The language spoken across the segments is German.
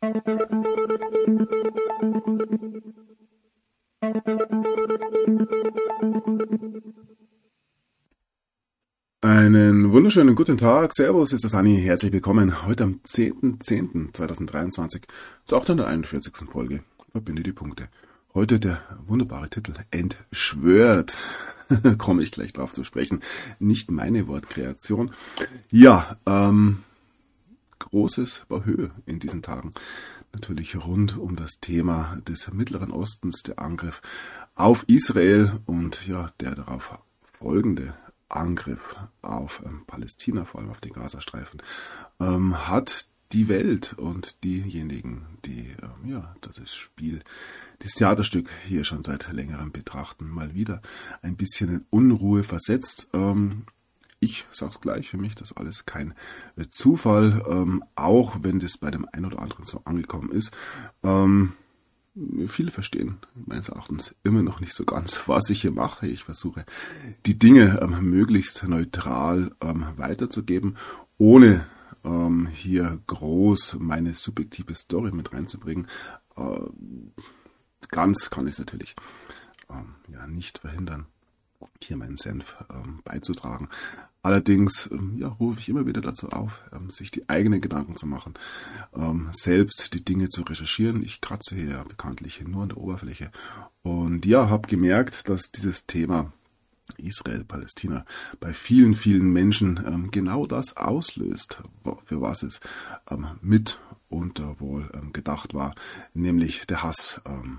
Einen wunderschönen guten Tag, Servus, ist das Anni, herzlich willkommen heute am 10.10.2023 zur 841. Folge. Verbinde die Punkte. Heute der wunderbare Titel Entschwört. Komme ich gleich drauf zu sprechen. Nicht meine Wortkreation. Ja, großes Bohö in diesen Tagen. Natürlich rund um das Thema des Mittleren Ostens, der Angriff auf Israel und ja, der darauf folgende Angriff auf Palästina, vor allem auf den Gazastreifen, hat die Welt und diejenigen, die das Spiel, das Theaterstück hier schon seit längerem betrachten, mal wieder ein bisschen in Unruhe versetzt. Ich sag's gleich, für mich das alles kein Zufall, auch wenn das bei dem einen oder anderen so angekommen ist. Viele verstehen meines Erachtens immer noch nicht so ganz, was ich hier mache. Ich versuche, die Dinge möglichst neutral weiterzugeben, ohne hier groß meine subjektive Story mit reinzubringen. Ganz kann ich es natürlich nicht verhindern, hier meinen Senf beizutragen. Allerdings rufe ich immer wieder dazu auf, sich die eigenen Gedanken zu machen, selbst die Dinge zu recherchieren. Ich kratze hier ja bekanntlich nur an der Oberfläche und habe gemerkt, dass dieses Thema Israel, Palästina bei vielen, vielen Menschen genau das auslöst, für was es mit und wohl gedacht war, nämlich der Hass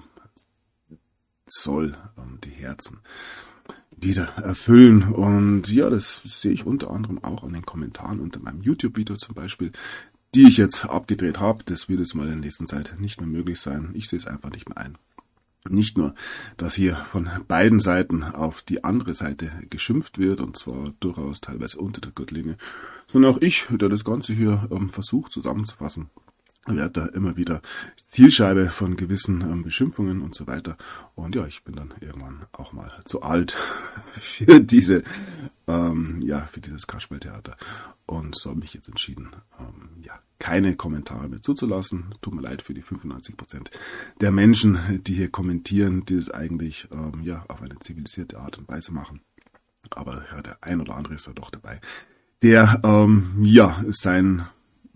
soll die Herzen wieder erfüllen. Und ja, das sehe ich unter anderem auch an den Kommentaren unter meinem YouTube-Video zum Beispiel, die ich jetzt abgedreht habe. Das wird jetzt mal in der nächsten Zeit nicht mehr möglich sein. Ich sehe es einfach nicht mehr ein. Nicht nur, dass hier von beiden Seiten auf die andere Seite geschimpft wird, und zwar durchaus teilweise unter der Gürtellinie, sondern auch ich, der das Ganze hier versucht zusammenzufassen, werde da immer wieder Zielscheibe von gewissen Beschimpfungen und so weiter. Und ja, ich bin dann irgendwann auch mal zu alt für diese, für dieses Kasperltheater und so habe mich jetzt entschieden, keine Kommentare mehr zuzulassen. Tut mir leid für die 95% der Menschen, die hier kommentieren, die es eigentlich auf eine zivilisierte Art und Weise machen. Aber ja, der ein oder andere ist da doch dabei, der sein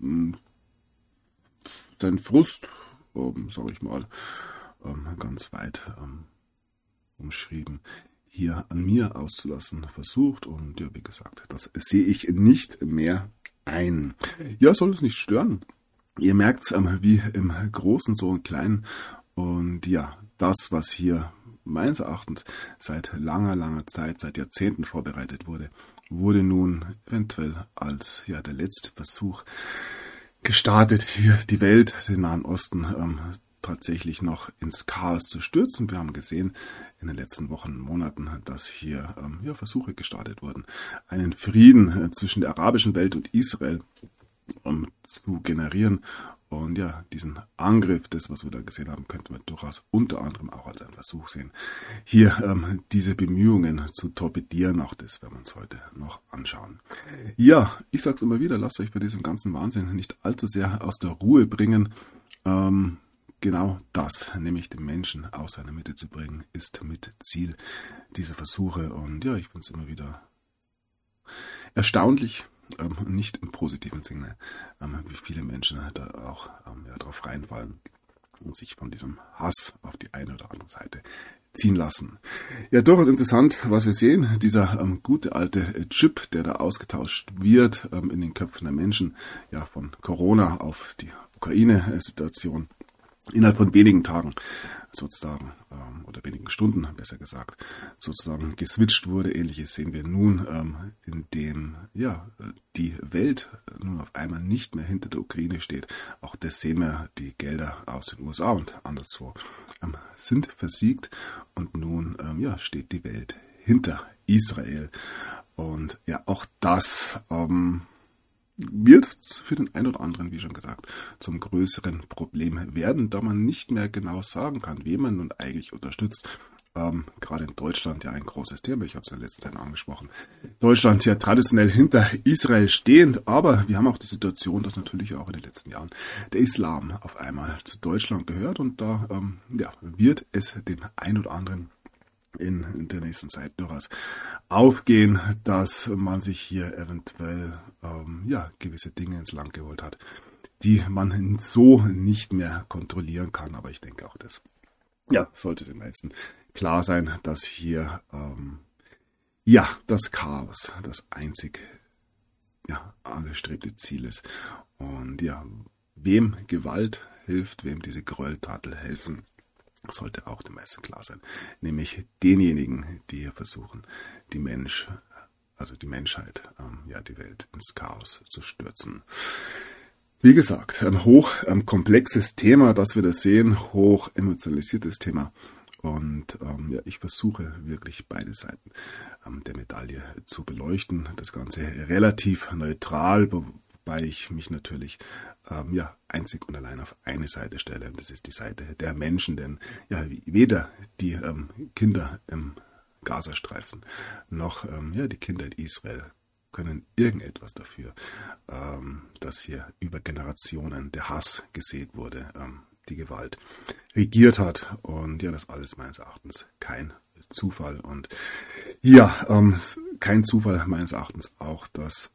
Frust, sage ich mal, ganz weit umschrieben, hier an mir auszulassen versucht. Und ja, wie gesagt, das sehe ich nicht mehr ein. Ja, soll es nicht stören. Ihr merkt es wie im Großen so im Kleinen. Und ja, das, was hier meines Erachtens seit langer, langer Zeit, seit Jahrzehnten vorbereitet wurde, wurde nun eventuell als der letzte Versuch gestartet, hier die Welt, den Nahen Osten, tatsächlich noch ins Chaos zu stürzen. Wir haben gesehen in den letzten Wochen und Monaten, dass hier Versuche gestartet wurden, einen Frieden zwischen der arabischen Welt und Israel zu generieren. Und ja, diesen Angriff, das, was wir da gesehen haben, könnte man durchaus unter anderem auch als einen Versuch sehen, hier diese Bemühungen zu torpedieren. Auch das werden wir uns heute noch anschauen. Ja, ich sage es immer wieder, lasst euch bei diesem ganzen Wahnsinn nicht allzu sehr aus der Ruhe bringen. Genau das, nämlich den Menschen aus seiner Mitte zu bringen, ist mit Ziel dieser Versuche. Und ja, ich finde es immer wieder erstaunlich, nicht im positiven Sinne, wie viele Menschen da auch drauf reinfallen und sich von diesem Hass auf die eine oder andere Seite ziehen lassen. Ja, durchaus interessant, was wir sehen. Dieser gute alte Chip, der da ausgetauscht wird in den Köpfen der Menschen, von Corona auf die Ukraine-Situation, innerhalb von wenigen Tagen sozusagen, oder wenigen Stunden, besser gesagt, sozusagen geswitcht wurde. Ähnliches sehen wir nun, indem die Welt nun auf einmal nicht mehr hinter der Ukraine steht. Auch das sehen wir, die Gelder aus den USA und anderswo sind versiegt und nun steht die Welt hinter Israel. Und ja, auch das wird für den einen oder anderen, wie schon gesagt, zum größeren Problem werden, da man nicht mehr genau sagen kann, wen man nun eigentlich unterstützt. gerade in Deutschland ja ein großes Thema. Ich habe es in der letzten Zeit angesprochen. Deutschland ja traditionell hinter Israel stehend, aber wir haben auch die Situation, dass natürlich auch in den letzten Jahren der Islam auf einmal zu Deutschland gehört und da wird es dem einen oder anderen in der nächsten Zeit durchaus aufgehen, dass man sich hier eventuell gewisse Dinge ins Land geholt hat, die man so nicht mehr kontrollieren kann. Aber ich denke auch, das sollte den meisten klar sein, dass hier das Chaos das einzig angestrebte Ziel ist. Und wem Gewalt hilft, wem diese Gräueltaten helfen, sollte auch den meisten klar sein. Nämlich denjenigen, die hier versuchen, die Menschheit, die Welt ins Chaos zu stürzen. Wie gesagt, ein komplexes Thema, das wir da sehen, hoch emotionalisiertes Thema. Und ich versuche wirklich beide Seiten der Medaille zu beleuchten. Das Ganze relativ neutral, wobei ich mich natürlich einzig und allein auf eine Seite stelle. Und das ist die Seite der Menschen, denn weder die Kinder im Gazastreifen noch die Kinder in Israel können irgendetwas dafür, dass hier über Generationen der Hass gesät wurde, die Gewalt regiert hat. Und das alles meines Erachtens kein Zufall. Und kein Zufall meines Erachtens auch, dass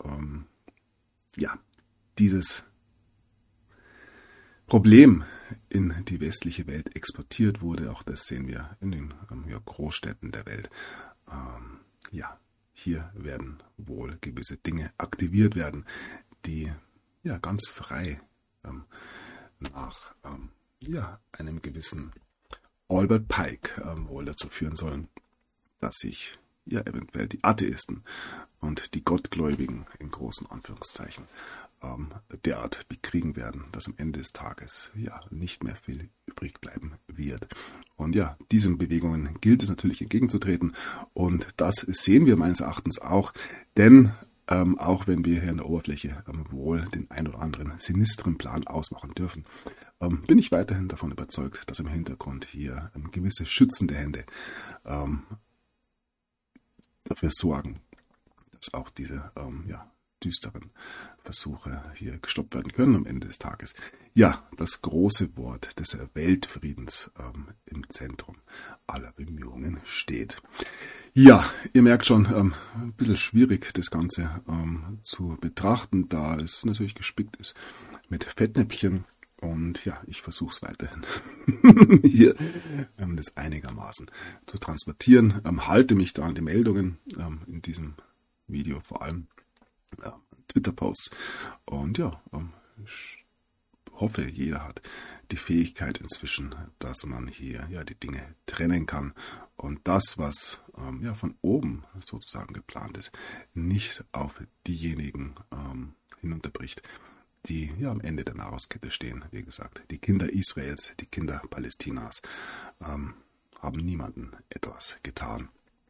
dieses Problem in die westliche Welt exportiert wurde. Auch das sehen wir in den Großstädten der Welt. Hier werden wohl gewisse Dinge aktiviert werden, die ganz frei nach einem gewissen Albert Pike wohl dazu führen sollen, dass sich eventuell die Atheisten und die Gottgläubigen in großen Anführungszeichen derart bekriegen werden, dass am Ende des Tages nicht mehr viel übrig bleiben wird. Und diesen Bewegungen gilt es natürlich entgegenzutreten. Und das sehen wir meines Erachtens auch, denn auch wenn wir hier in der Oberfläche wohl den ein oder anderen sinistren Plan ausmachen dürfen, bin ich weiterhin davon überzeugt, dass im Hintergrund hier gewisse schützende Hände dafür sorgen, dass auch diese düsteren Versuche hier gestoppt werden können am Ende des Tages. Das große Wort des Weltfriedens im Zentrum aller Bemühungen steht. Ihr merkt schon, ein bisschen schwierig das Ganze zu betrachten, da es natürlich gespickt ist mit Fettnäpfchen. Und ich versuche es weiterhin hier das einigermaßen zu transportieren. Halte mich da an die Meldungen in diesem Video vor allem. Twitter-Posts und ich hoffe, jeder hat die Fähigkeit inzwischen, dass man hier die Dinge trennen kann und das, was von oben sozusagen geplant ist, nicht auf diejenigen hinunterbricht, die am Ende der Nahrungskette stehen. Wie gesagt, die Kinder Israels, die Kinder Palästinas haben niemandem etwas getan.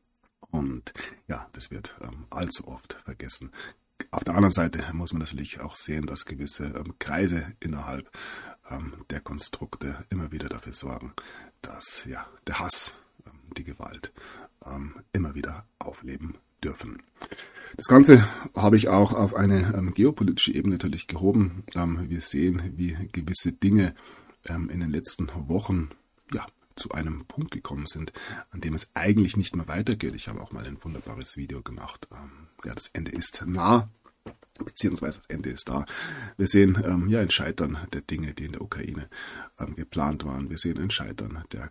Und das wird allzu oft vergessen. Auf der anderen Seite muss man natürlich auch sehen, dass gewisse Kreise innerhalb der Konstrukte immer wieder dafür sorgen, dass der Hass, die Gewalt immer wieder aufleben dürfen. Das Ganze habe ich auch auf eine geopolitische Ebene natürlich gehoben. Wir sehen, wie gewisse Dinge in den letzten Wochen zu einem Punkt gekommen sind, an dem es eigentlich nicht mehr weitergeht. Ich habe auch mal ein wunderbares Video gemacht. Das Ende ist nah, beziehungsweise das Ende ist da. Wir sehen ein Scheitern der Dinge, die in der Ukraine geplant waren. Wir sehen ein Scheitern der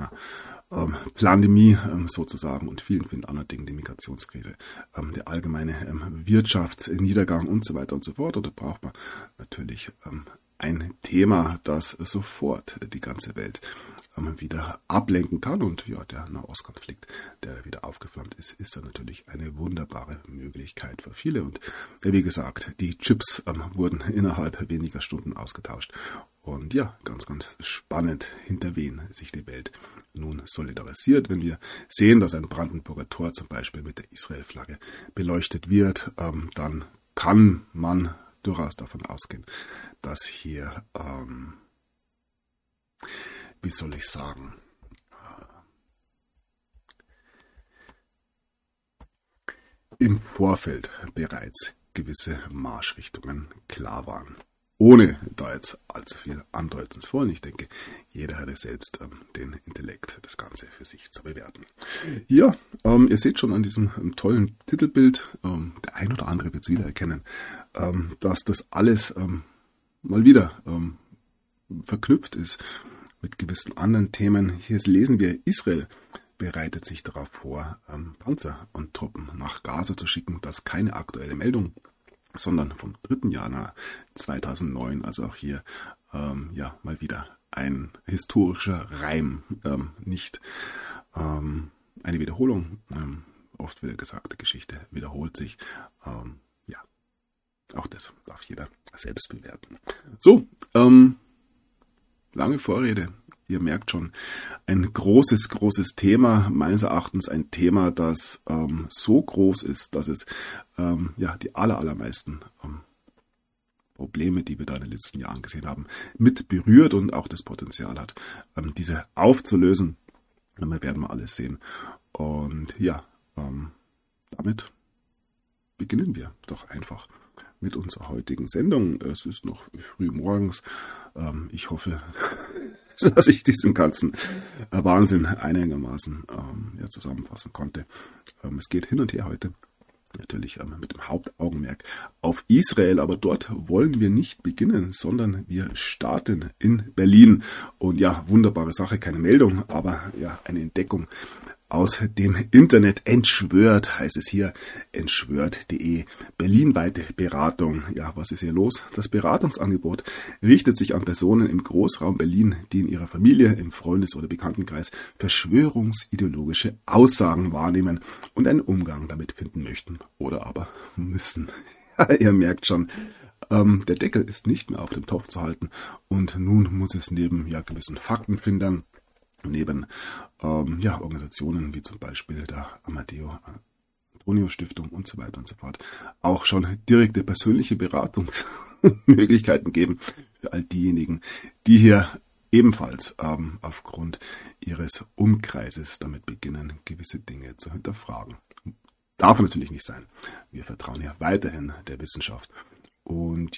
Corona-Pandemie sozusagen und vielen, vielen anderen Dingen, die Migrationskrise, der allgemeine Wirtschaftsniedergang und so weiter und so fort. Und da braucht man natürlich ein Thema, das sofort die ganze Welt wieder ablenken kann. Und der Nahostkonflikt, der wieder aufgeflammt ist, ist dann natürlich eine wunderbare Möglichkeit für viele. Und wie gesagt, die Chips wurden innerhalb weniger Stunden ausgetauscht. Und ganz, ganz spannend, hinter wen sich die Welt nun solidarisiert. Wenn wir sehen, dass ein Brandenburger Tor zum Beispiel mit der Israel-Flagge beleuchtet wird, dann kann man durchaus davon ausgehen, dass hier, wie soll ich sagen, im Vorfeld bereits gewisse Marschrichtungen klar waren. Ohne da jetzt allzu viel andeuten zu wollen. Ich denke, jeder hatte selbst den Intellekt, das Ganze für sich zu bewerten. Ja, ihr seht schon an diesem tollen Titelbild, der ein oder andere wird es wiedererkennen, dass das alles mal wieder verknüpft ist mit gewissen anderen Themen. Hier lesen wir, Israel bereitet sich darauf vor, Panzer und Truppen nach Gaza zu schicken. Das ist keine aktuelle Meldung, sondern vom 3. Januar 2009, also auch hier mal wieder ein historischer Reim, nicht eine Wiederholung. Oft wird gesagt, die Geschichte wiederholt sich. Auch das darf jeder selbst bewerten. So, lange Vorrede. Ihr merkt schon, ein großes Thema, meines Erachtens ein Thema, das so groß ist, dass es die allermeisten Probleme, die wir da in den letzten Jahren gesehen haben, mit berührt und auch das Potenzial hat, diese aufzulösen. Wir werden mal alles sehen. Und damit beginnen wir doch einfach mit unserer heutigen Sendung. Es ist noch früh morgens. Ich hoffe, dass ich diesen ganzen Wahnsinn einigermaßen zusammenfassen konnte. Es geht hin und her heute. Natürlich mit dem Hauptaugenmerk auf Israel, aber dort wollen wir nicht beginnen, sondern wir starten in Berlin. Und ja, wunderbare Sache, keine Meldung, aber ja, eine Entdeckung aus dem Internet. Entschwört heißt es hier, entschwört.de, berlinweite Beratung. Ja, was ist hier los? Das Beratungsangebot richtet sich an Personen im Großraum Berlin, die in ihrer Familie, im Freundes- oder Bekanntenkreis verschwörungsideologische Aussagen wahrnehmen und einen Umgang damit finden möchten oder aber müssen. Ja, ihr merkt schon, der Deckel ist nicht mehr auf dem Topf zu halten und nun muss es neben gewissen Faktenfindern, neben Organisationen wie zum Beispiel der Amadeo Antonio Stiftung und so weiter und so fort auch schon direkte persönliche Beratungsmöglichkeiten geben für all diejenigen, die hier ebenfalls aufgrund ihres Umkreises damit beginnen, gewisse Dinge zu hinterfragen. Darf natürlich nicht sein. Wir vertrauen ja weiterhin der Wissenschaft und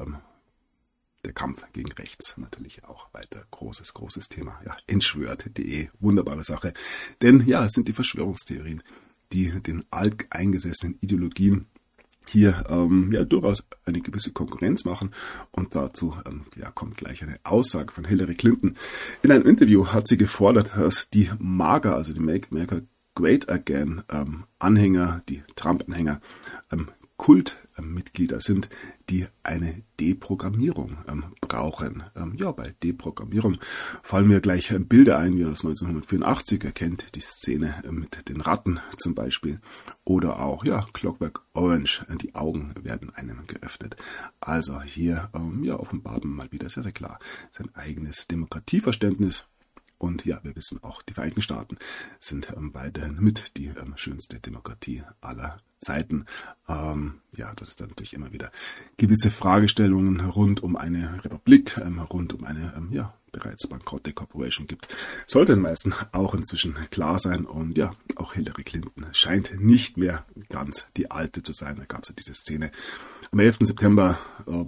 der Kampf gegen rechts natürlich auch weiter großes Thema. Ja, entschwört.de, wunderbare Sache. Denn es sind die Verschwörungstheorien, die den alteingesessenen Ideologien hier durchaus eine gewisse Konkurrenz machen. Und dazu kommt gleich eine Aussage von Hillary Clinton. In einem Interview hat sie gefordert, dass die MAGA, also die Make America Great Again Anhänger, die Trump-Anhänger, Kultmitglieder sind, die eine Deprogrammierung brauchen. Bei Deprogrammierung fallen mir gleich Bilder ein, wie aus 1984, ihr kennt die Szene mit den Ratten zum Beispiel. Oder auch, Clockwork Orange, die Augen werden einem geöffnet. Also hier offenbart man mal wieder sehr klar sein eigenes Demokratieverständnis. Und wir wissen auch, die Vereinigten Staaten sind weiterhin mit die schönste Demokratie aller Zeiten. Dass es dann natürlich immer wieder gewisse Fragestellungen rund um eine Republik, rund um eine bereits bankrotte Corporation gibt. Sollte den meisten auch inzwischen klar sein. Und auch Hillary Clinton scheint nicht mehr ganz die alte zu sein. Da gab es diese Szene am 11. September,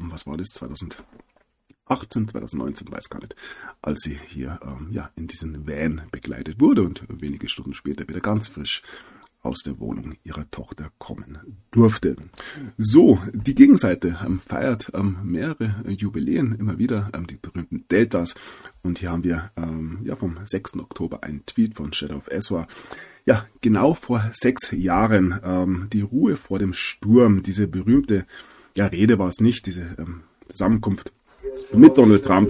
2019, weiß gar nicht, als sie hier in diesen Van begleitet wurde und wenige Stunden später wieder ganz frisch aus der Wohnung ihrer Tochter kommen durfte. So, die Gegenseite feiert mehrere Jubiläen immer wieder, die berühmten Deltas. Und hier haben wir vom 6. Oktober einen Tweet von Shadow of Ezra. Ja, genau vor 6 Jahren, die Ruhe vor dem Sturm, diese berühmte Rede war es nicht, diese Zusammenkunft mit Donald Trump,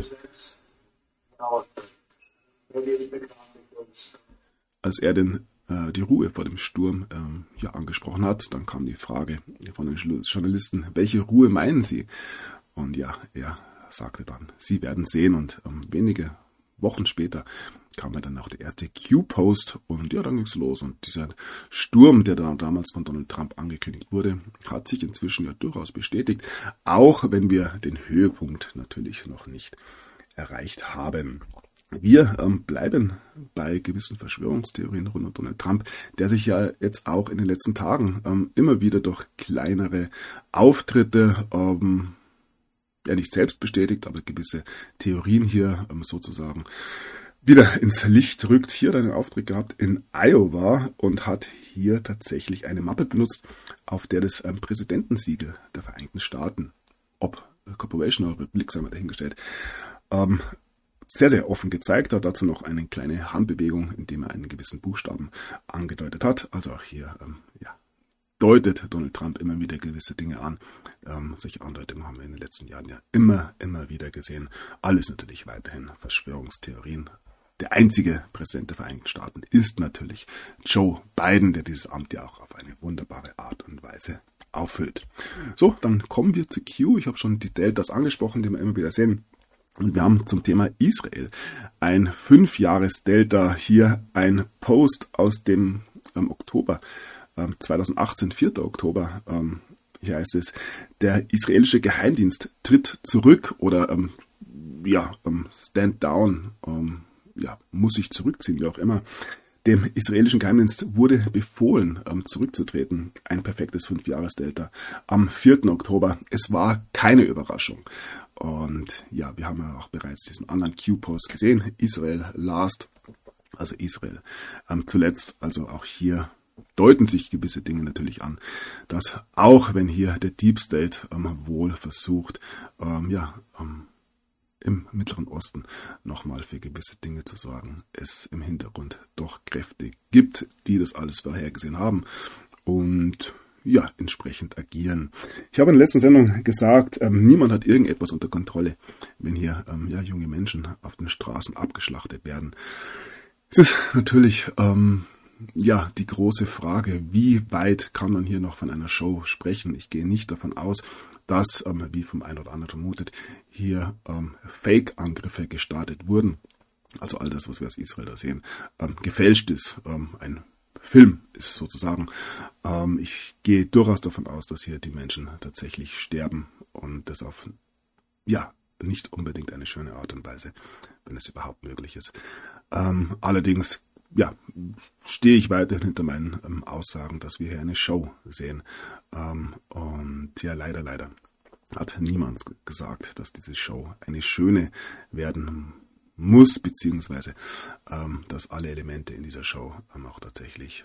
als er die Ruhe vor dem Sturm angesprochen hat. Dann kam die Frage von den Journalisten, welche Ruhe meinen Sie? Und er sagte dann, Sie werden sehen. Und wenige Wochen später kam dann auch der erste Q-Post und dann ging es los. Und dieser Sturm, der dann damals von Donald Trump angekündigt wurde, hat sich inzwischen durchaus bestätigt, auch wenn wir den Höhepunkt natürlich noch nicht erreicht haben. Wir bleiben bei gewissen Verschwörungstheorien rund um Donald Trump, der sich ja jetzt auch in den letzten Tagen immer wieder durch kleinere Auftritte ja nicht selbst bestätigt, aber gewisse Theorien hier sozusagen wieder ins Licht rückt. Hier hat er einen Auftritt gehabt in Iowa und hat hier tatsächlich eine Mappe benutzt, auf der das Präsidentensiegel der Vereinigten Staaten, ob Corporation oder Republik, sei mal dahingestellt, sehr, sehr offen gezeigt hat. Dazu noch eine kleine Handbewegung, indem er einen gewissen Buchstaben angedeutet hat. Also auch hier deutet Donald Trump immer wieder gewisse Dinge an. Solche Andeutungen haben wir in den letzten Jahren ja immer wieder gesehen. Alles natürlich weiterhin Verschwörungstheorien. Der einzige Präsident der Vereinigten Staaten ist natürlich Joe Biden, der dieses Amt ja auch auf eine wunderbare Art und Weise auffüllt. So, dann kommen wir zu Q. Ich habe schon die Deltas angesprochen, die wir immer wieder sehen. Und wir haben zum Thema Israel ein 5-Jahres-Delta, hier ein Post aus dem Oktober 2018, 4. Oktober. Hier heißt es, der israelische Geheimdienst tritt zurück oder stand down, muss sich zurückziehen, wie auch immer. Dem israelischen Geheimdienst wurde befohlen, zurückzutreten. Ein perfektes 5-Jahres-Delta am 4. Oktober. Es war keine Überraschung. Und ja, wir haben ja auch bereits diesen anderen Q-Post gesehen. Israel last, also Israel zuletzt. Also auch hier deuten sich gewisse Dinge natürlich an, dass auch wenn hier der Deep State wohl versucht, im Mittleren Osten nochmal für gewisse Dinge zu sorgen, es im Hintergrund doch Kräfte gibt, die das alles vorhergesehen haben und ja, entsprechend agieren. Ich habe in der letzten Sendung gesagt, niemand hat irgendetwas unter Kontrolle, wenn hier junge Menschen auf den Straßen abgeschlachtet werden. Es ist natürlich die große Frage, wie weit kann man hier noch von einer Show sprechen? Ich gehe nicht davon aus, dass, wie vom einen oder anderen vermutet, hier Fake-Angriffe gestartet wurden. Also all das, was wir aus Israel da sehen, gefälscht ist. Ein Film ist sozusagen. Ich gehe durchaus davon aus, dass hier die Menschen tatsächlich sterben und das auf nicht unbedingt eine schöne Art und Weise, wenn es überhaupt möglich ist. Allerdings stehe ich weiterhin hinter meinen Aussagen, dass wir hier eine Show sehen. Und ja, leider hat niemand gesagt, dass diese Show eine schöne werden muss, beziehungsweise dass alle Elemente in dieser Show auch tatsächlich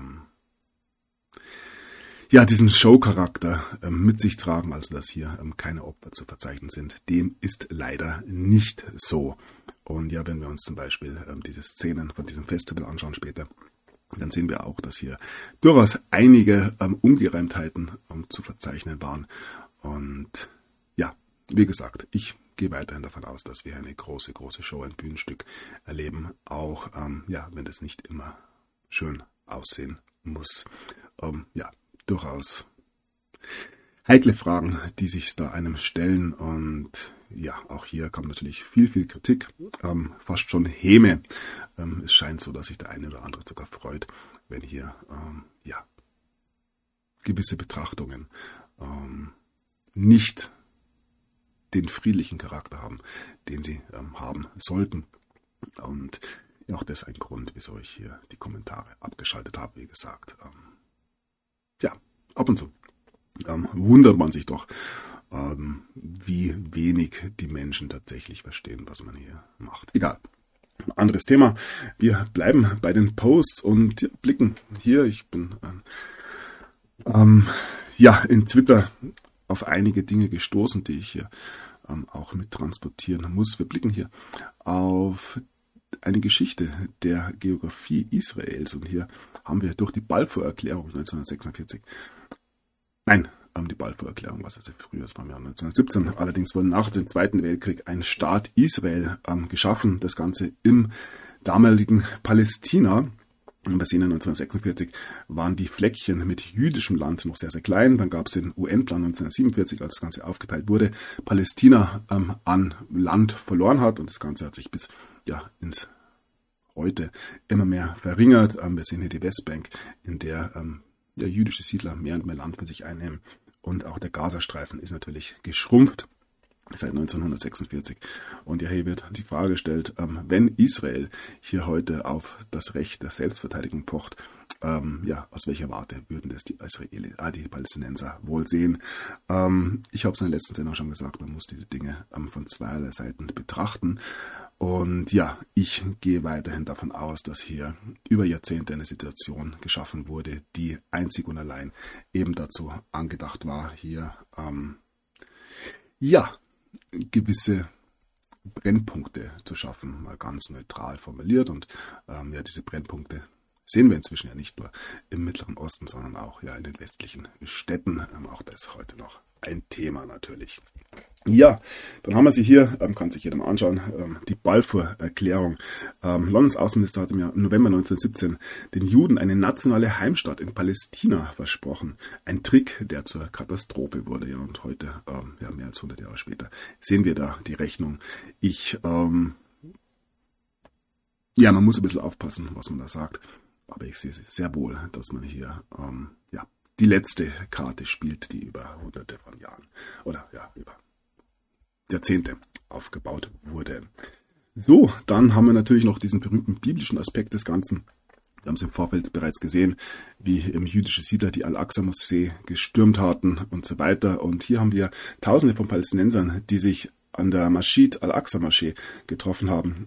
diesen Show-Charakter mit sich tragen, also dass hier keine Opfer zu verzeichnen sind. Dem ist leider nicht so. Und ja, wenn wir uns zum Beispiel diese Szenen von diesem Festival anschauen später, dann sehen wir auch, dass hier durchaus einige Ungereimtheiten zu verzeichnen waren. Und ja, wie gesagt, ich gehe weiterhin davon aus, dass wir eine große Show, ein Bühnenstück erleben, auch wenn das nicht immer schön aussehen muss. Durchaus heikle Fragen, die sich da einem stellen, und ja, auch hier kam natürlich viel Kritik, fast schon Häme. Es scheint so, dass sich der eine oder andere sogar freut, wenn hier gewisse Betrachtungen nicht den friedlichen Charakter haben, den sie haben sollten. Und auch das ist ein Grund, wieso ich hier die Kommentare abgeschaltet habe, wie gesagt. Ab und zu wundert man sich doch, wie wenig die Menschen tatsächlich verstehen, was man hier macht. Egal. Anderes Thema. Wir bleiben bei den Posts und blicken hier. Ich bin in Twitter auf einige Dinge gestoßen, die ich hier auch mit transportieren muss. Wir blicken hier auf eine Geschichte der Geografie Israels, und hier haben wir durch die Balfour-Erklärung 1946, die Balfour-Erklärung, was also früher, das war im Jahr 1917, allerdings wurde nach dem Zweiten Weltkrieg ein Staat Israel geschaffen, das Ganze im damaligen Palästina. Und wir sehen, 1946 waren die Fleckchen mit jüdischem Land noch sehr klein. Dann gab es den UN-Plan 1947, als das Ganze aufgeteilt wurde, Palästina an Land verloren hat, und das Ganze hat sich bis ins Heute immer mehr verringert. Wir sehen hier die Westbank, in der jüdische Siedler mehr und mehr Land für sich einnehmen, und auch der Gazastreifen ist natürlich geschrumpft. seit 1946. Und ja, hier wird die Frage gestellt, wenn Israel hier heute auf das Recht der Selbstverteidigung pocht, aus welcher Warte würden das die Palästinenser wohl sehen? Ich habe es in der letzten Sendung schon gesagt, man muss diese Dinge von zweierlei Seiten betrachten. Und ja, ich gehe weiterhin davon aus, dass hier über Jahrzehnte eine Situation geschaffen wurde, die einzig und allein eben dazu angedacht war, hier gewisse Brennpunkte zu schaffen, mal ganz neutral formuliert. Und diese Brennpunkte sehen wir inzwischen ja nicht nur im Mittleren Osten, sondern auch in den westlichen Städten. Auch das ist heute noch ein Thema natürlich. Ja, dann haben wir sie hier, kann sich jeder mal anschauen, die Balfour-Erklärung. Londons Außenminister hatte im November 1917 den Juden eine nationale Heimstatt in Palästina versprochen. Ein Trick, der zur Katastrophe wurde. Ja, und heute, mehr als 100 Jahre später, sehen wir da die Rechnung. Man muss ein bisschen aufpassen, was man da sagt. Aber ich sehe sehr wohl, dass man hier, die letzte Karte spielt, die über hunderte von Jahren oder über Jahrzehnte aufgebaut wurde. So, dann haben wir natürlich noch diesen berühmten biblischen Aspekt des Ganzen. Wir haben es im Vorfeld bereits gesehen, wie jüdische Siedler die Al-Aqsa-Moschee gestürmt hatten und so weiter. Und hier haben wir Tausende von Palästinensern, die sich an der Masjid Al-Aqsa-Moschee getroffen haben,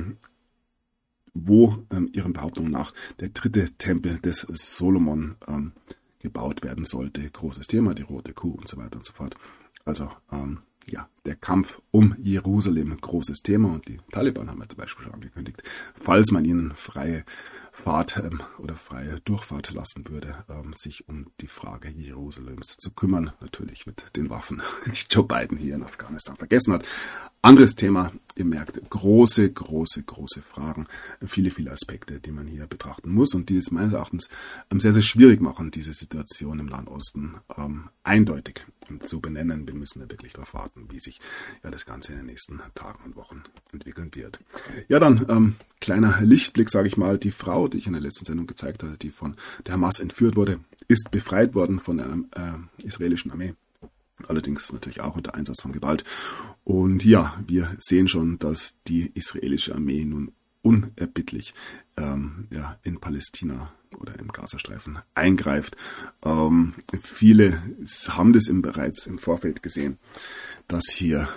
wo ihren Behauptungen nach der dritte Tempel des Solomon gebaut werden sollte. Großes Thema, die rote Kuh und so weiter und so fort. Also der Kampf um Jerusalem, großes Thema. Und die Taliban haben ja zum Beispiel schon angekündigt, falls man ihnen freie Fahrt oder freie Durchfahrt lassen würde, sich um die Frage Jerusalems zu kümmern. Natürlich mit den Waffen, die Joe Biden hier in Afghanistan vergessen hat. Anderes Thema, ihr merkt, große Fragen, viele Aspekte, die man hier betrachten muss und die es meines Erachtens sehr, sehr schwierig machen, diese Situation im Nahen Osten eindeutig zu benennen. Wir müssen ja wirklich darauf warten, wie sich das Ganze in den nächsten Tagen und Wochen entwickeln wird. Ja, dann kleiner Lichtblick, sage ich mal. Die Frau, die ich in der letzten Sendung gezeigt hatte, die von der Hamas entführt wurde, ist befreit worden von der israelischen Armee. Allerdings natürlich auch unter Einsatz von Gewalt. Und ja, wir sehen schon, dass die israelische Armee nun unerbittlich in Palästina oder im Gazastreifen eingreift. Viele haben das bereits im Vorfeld gesehen, dass hier,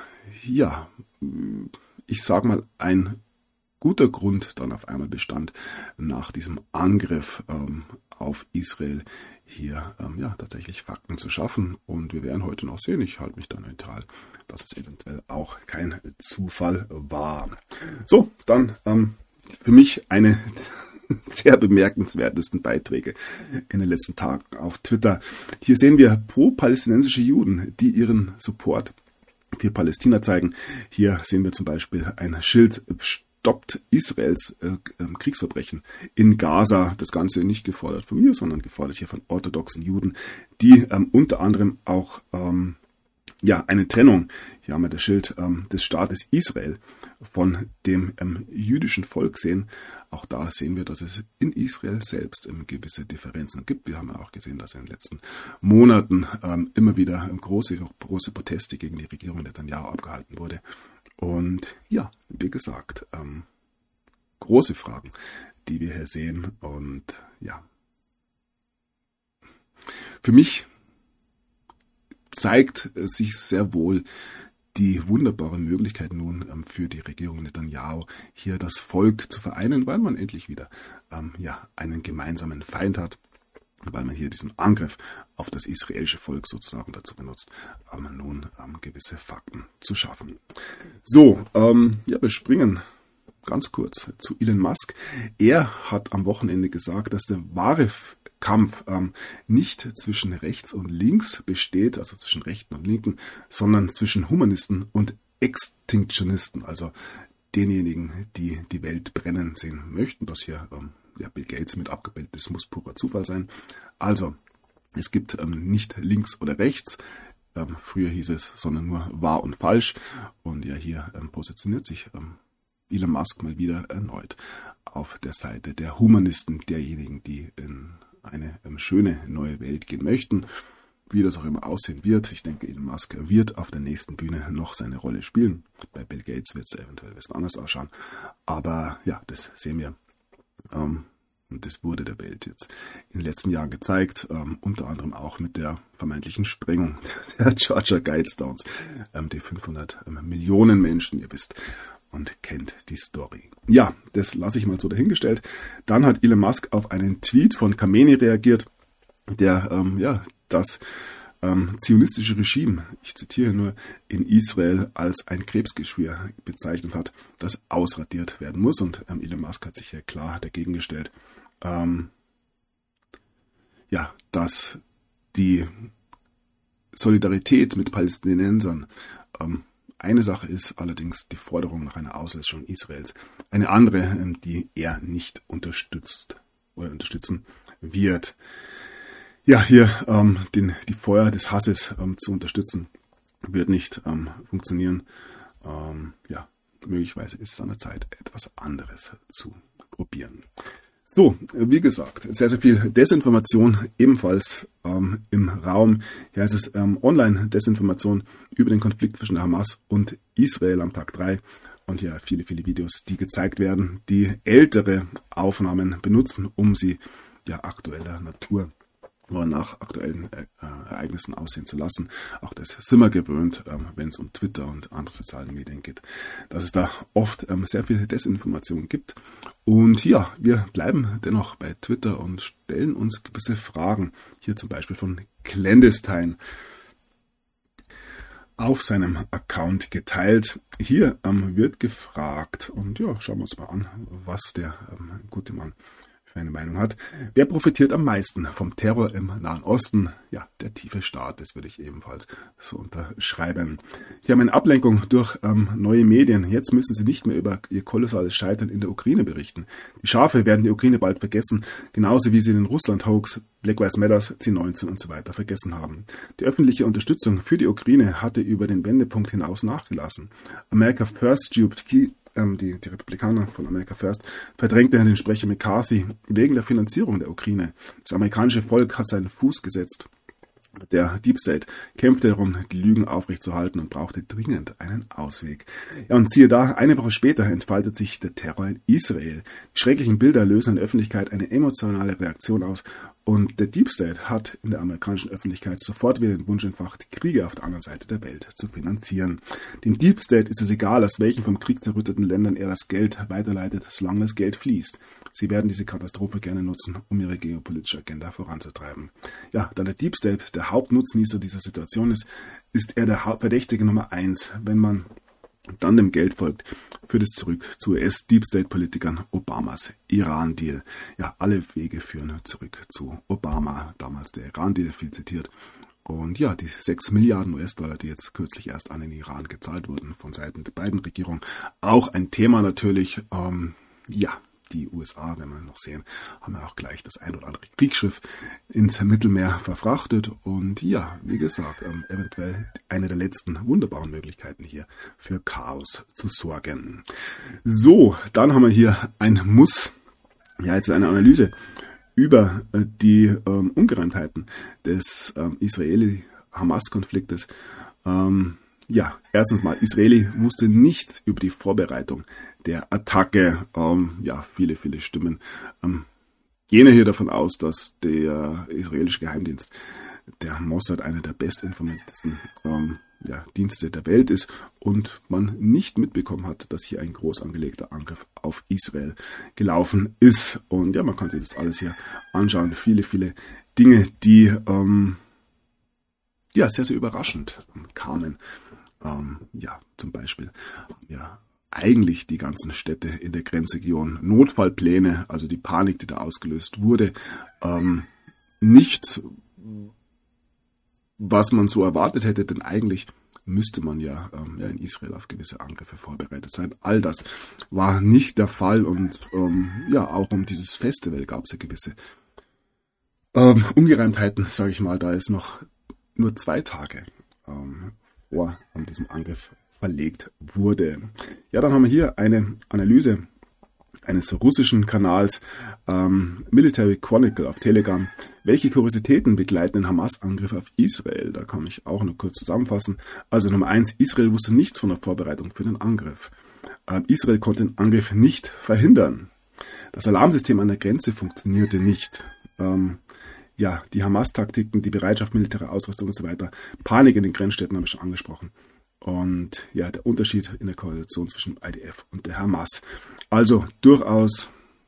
ich sag mal, ein guter Grund dann auf einmal bestand, nach diesem Angriff auf Israel hier tatsächlich Fakten zu schaffen. Und wir werden heute noch sehen, ich halte mich da neutral, dass es eventuell auch kein Zufall war. So, dann für mich eine der bemerkenswertesten Beiträge in den letzten Tagen auf Twitter. Hier sehen wir pro-palästinensische Juden, die ihren Support für Palästina zeigen. Hier sehen wir zum Beispiel ein Schild, stoppt Israels Kriegsverbrechen in Gaza. Das Ganze nicht gefordert von mir, sondern gefordert hier von orthodoxen Juden, die unter anderem auch eine Trennung, hier haben wir das Schild des Staates Israel von dem jüdischen Volk sehen. Auch da sehen wir, dass es in Israel selbst gewisse Differenzen gibt. Wir haben ja auch gesehen, dass in den letzten Monaten immer wieder große Proteste gegen die Regierung Netanyahu abgehalten wurde. Und ja, wie gesagt, große Fragen, die wir hier sehen. Und ja, für mich zeigt sich sehr wohl die wunderbare Möglichkeit nun für die Regierung Netanyahu, hier das Volk zu vereinen, weil man endlich wieder einen gemeinsamen Feind hat, weil man hier diesen Angriff auf das israelische Volk sozusagen dazu benutzt, nun gewisse Fakten zu schaffen. So, wir springen ganz kurz zu Elon Musk. Er hat am Wochenende gesagt, dass der wahre Kampf nicht zwischen rechts und links besteht, also zwischen Rechten und Linken, sondern zwischen Humanisten und Extinctionisten, also denjenigen, die die Welt brennen sehen möchten. Das hier Bill Gates mit abgebildet ist, muss purer Zufall sein. Also, es gibt nicht links oder rechts, früher hieß es, sondern nur wahr und falsch. Und ja, hier positioniert sich Elon Musk mal wieder erneut auf der Seite der Humanisten, derjenigen, die in eine schöne neue Welt gehen möchten. wie das auch immer aussehen wird. Ich denke, Elon Musk wird auf der nächsten Bühne noch seine Rolle spielen. Bei Bill Gates wird es eventuell ein bisschen anders ausschauen. Aber ja, das sehen wir. Und das wurde der Welt jetzt in den letzten Jahren gezeigt, unter anderem auch mit der vermeintlichen Sprengung der Georgia Guidestones, die 500 Millionen Menschen, ihr wisst und kennt die Story. Ja, das lasse ich mal so dahingestellt. Dann hat Elon Musk auf einen Tweet von Khamenei reagiert, der das zionistische Regime, ich zitiere nur, in Israel als ein Krebsgeschwür bezeichnet hat, das ausradiert werden muss. Und Elon Musk hat sich hier klar dagegen gestellt, dass die Solidarität mit Palästinensern eine Sache ist, allerdings die Forderung nach einer Auslöschung Israels eine andere, die er nicht unterstützen wird. Ja, hier die Feuer des Hasses zu unterstützen, wird nicht funktionieren. Möglicherweise ist es an der Zeit, etwas anderes zu probieren. So, wie gesagt, sehr, sehr viel Desinformation ebenfalls im Raum. Hier heißt es Online-Desinformation über den Konflikt zwischen der Hamas und Israel am Tag 3. Und hier viele, viele Videos, die gezeigt werden, die ältere Aufnahmen benutzen, um sie aktueller Natur oder nach aktuellen Ereignissen aussehen zu lassen. Auch das sind wir gewöhnt, wenn es um Twitter und andere soziale Medien geht, dass es da oft sehr viel Desinformation gibt. Und ja, wir bleiben dennoch bei Twitter und stellen uns gewisse Fragen. Hier zum Beispiel von Clandestine auf seinem Account geteilt. Hier wird gefragt, und ja, schauen wir uns mal an, was der gute Mann für eine Meinung hat. Wer profitiert am meisten vom Terror im Nahen Osten? Ja, der tiefe Staat, das würde ich ebenfalls so unterschreiben. Sie haben eine Ablenkung durch neue Medien. Jetzt müssen sie nicht mehr über ihr kolossales Scheitern in der Ukraine berichten. Die Schafe werden die Ukraine bald vergessen, genauso wie sie den Russland-Hoax, Black Lives Matter, C19 und so weiter vergessen haben. Die öffentliche Unterstützung für die Ukraine hatte über den Wendepunkt hinaus nachgelassen. America First die Republikaner von America First verdrängte den Sprecher McCarthy wegen der Finanzierung der Ukraine. Das amerikanische Volk hat seinen Fuß gesetzt. Der Deep State kämpfte darum, die Lügen aufrechtzuerhalten und brauchte dringend einen Ausweg. Ja, und siehe da, eine Woche später entfaltet sich der Terror in Israel. Die schrecklichen Bilder lösen in der Öffentlichkeit eine emotionale Reaktion aus. Und der Deep State hat in der amerikanischen Öffentlichkeit sofort wieder den Wunsch entfacht, Kriege auf der anderen Seite der Welt zu finanzieren. Dem Deep State ist es egal, aus welchen vom Krieg zerrütteten Ländern er das Geld weiterleitet, solange das Geld fließt. Sie werden diese Katastrophe gerne nutzen, um ihre geopolitische Agenda voranzutreiben. Ja, da der Deep State der Hauptnutznießer dieser Situation ist er der Verdächtige Nummer 1, wenn man dann dem Geld folgt, führt es zurück zu US-Deep-State-Politikern Obamas Iran-Deal. Ja, alle Wege führen zurück zu Obama, damals der Iran-Deal, viel zitiert. Und ja, die 6 Milliarden US-Dollar, die jetzt kürzlich erst an den Iran gezahlt wurden von Seiten der beiden Regierungen. Auch ein Thema natürlich, die USA, wenn wir noch sehen, haben ja auch gleich das ein oder andere Kriegsschiff ins Mittelmeer verfrachtet. Und ja, wie gesagt, eventuell eine der letzten wunderbaren Möglichkeiten hier für Chaos zu sorgen. So, dann haben wir hier ein Muss, jetzt eine Analyse über die Ungereimtheiten des Israeli-Hamas-Konfliktes. Erstens mal, Israeli wusste nichts über die Vorbereitung der Attacke. Viele, viele Stimmen gehen hier davon aus, dass der israelische Geheimdienst, der Mossad, einer der bestinformiertesten Dienste der Welt ist und man nicht mitbekommen hat, dass hier ein groß angelegter Angriff auf Israel gelaufen ist. Und ja, man kann sich das alles hier anschauen. Viele, viele Dinge, die sehr, sehr überraschend kamen. Zum Beispiel eigentlich die ganzen Städte in der Grenzregion Notfallpläne, also die Panik, die da ausgelöst wurde, nicht, was man so erwartet hätte, denn eigentlich müsste man in Israel auf gewisse Angriffe vorbereitet sein. All das war nicht der Fall und auch um dieses Festival gab es ja gewisse Ungereimtheiten, sage ich mal, da es noch nur 2 Tage vor diesem Angriff verlegt wurde. Ja, dann haben wir hier eine Analyse eines russischen Kanals Military Chronicle auf Telegram. Welche Kuriositäten begleiten den Hamas-Angriff auf Israel? Da kann ich auch nur kurz zusammenfassen. Also Nummer 1, Israel wusste nichts von der Vorbereitung für den Angriff. Israel konnte den Angriff nicht verhindern. Das Alarmsystem an der Grenze funktionierte nicht. Die Hamas-Taktiken, die Bereitschaft, militäre Ausrüstung und so weiter. Panik in den Grenzstädten habe ich schon angesprochen. Und ja, der Unterschied in der Koalition zwischen IDF und der Hamas. Also durchaus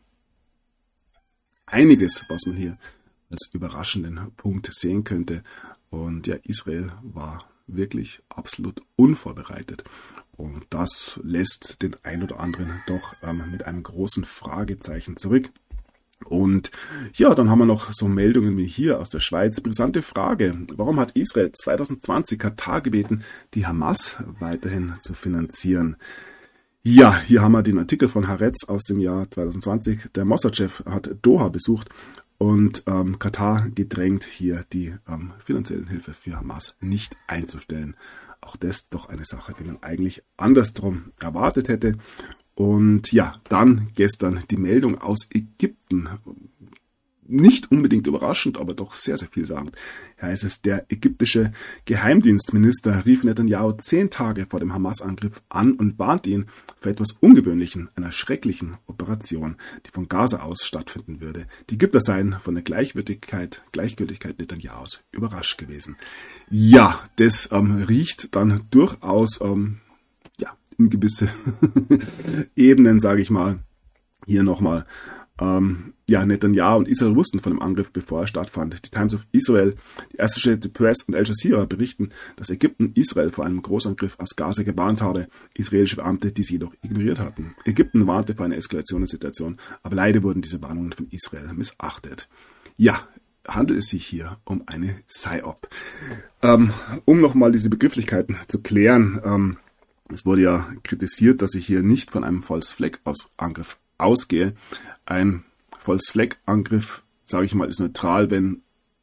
einiges, was man hier als überraschenden Punkt sehen könnte. Und ja, Israel war wirklich absolut unvorbereitet. Und das lässt den ein oder anderen doch mit einem großen Fragezeichen zurück. Und ja, dann haben wir noch so Meldungen wie hier aus der Schweiz. Brisante Frage. Warum hat Israel 2020 Katar gebeten, die Hamas weiterhin zu finanzieren? Ja, hier haben wir den Artikel von Haaretz aus dem Jahr 2020. Der Mossad-Chef hat Doha besucht und Katar gedrängt, hier die finanziellen Hilfe für Hamas nicht einzustellen. Auch das doch eine Sache, die man eigentlich andersrum erwartet hätte. Und ja, dann gestern die Meldung aus Ägypten. Nicht unbedingt überraschend, aber doch sehr, sehr vielsagend. Heißt es, der ägyptische Geheimdienstminister rief Netanyahu 10 Tage vor dem Hamas-Angriff an und warnte ihn vor etwas Ungewöhnlichen, einer schrecklichen Operation, die von Gaza aus stattfinden würde. Die Ägypter seien von der Gleichgültigkeit Netanyahus überrascht gewesen. Ja, das riecht dann durchaus in gewisse Ebenen, sage ich mal, hier nochmal. Netanyahu und Israel wussten von dem Angriff, bevor er stattfand. Die Times of Israel, die Associated Press und Al Jazeera berichten, dass Ägypten Israel vor einem Großangriff aus Gaza gewarnt habe, israelische Beamte dies jedoch ignoriert hatten. Ägypten warnte vor einer Eskalation der Situation, aber leider wurden diese Warnungen von Israel missachtet. Ja, handelt es sich hier um eine PSYOP. Um nochmal diese Begrifflichkeiten zu klären, es wurde ja kritisiert, dass ich hier nicht von einem False-Flag-Angriff ausgehe. Ein False-Flag-Angriff, sage ich mal, ist neutral, wenn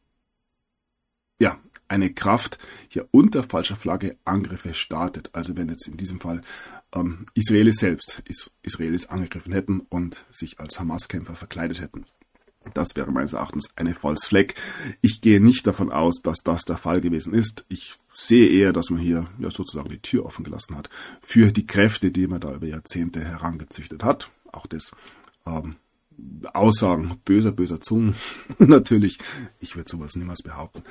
eine Kraft hier unter falscher Flagge Angriffe startet. Also wenn jetzt in diesem Fall Israelis selbst Israelis angegriffen hätten und sich als Hamas-Kämpfer verkleidet hätten. Das wäre meines Erachtens eine False Flag. Ich gehe nicht davon aus, dass das der Fall gewesen ist. Ich sehe eher, dass man hier sozusagen die Tür offen gelassen hat für die Kräfte, die man da über Jahrzehnte herangezüchtet hat. Auch das Aussagen böser Zungen. Natürlich, ich würde sowas niemals behaupten.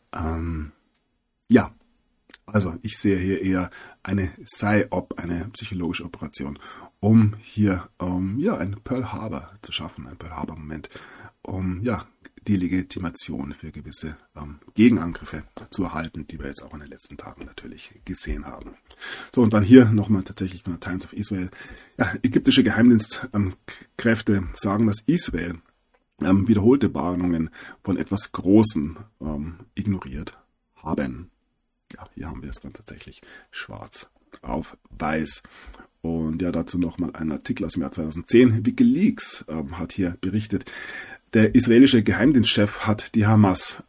Also ich sehe hier eher eine PSYOP, eine psychologische Operation, um hier ein Pearl Harbor zu schaffen, ein Pearl Harbor Moment, um die Legitimation für gewisse Gegenangriffe zu erhalten, die wir jetzt auch in den letzten Tagen natürlich gesehen haben. So, und dann hier nochmal tatsächlich von der Times of Israel. Ja, ägyptische Geheimdienstkräfte sagen, dass Israel wiederholte Warnungen von etwas Großem ignoriert haben. Ja, hier haben wir es dann tatsächlich schwarz auf weiß. Und ja, dazu nochmal ein Artikel aus dem Jahr 2010. WikiLeaks hat hier berichtet, der israelische Geheimdienstchef hat die Hamas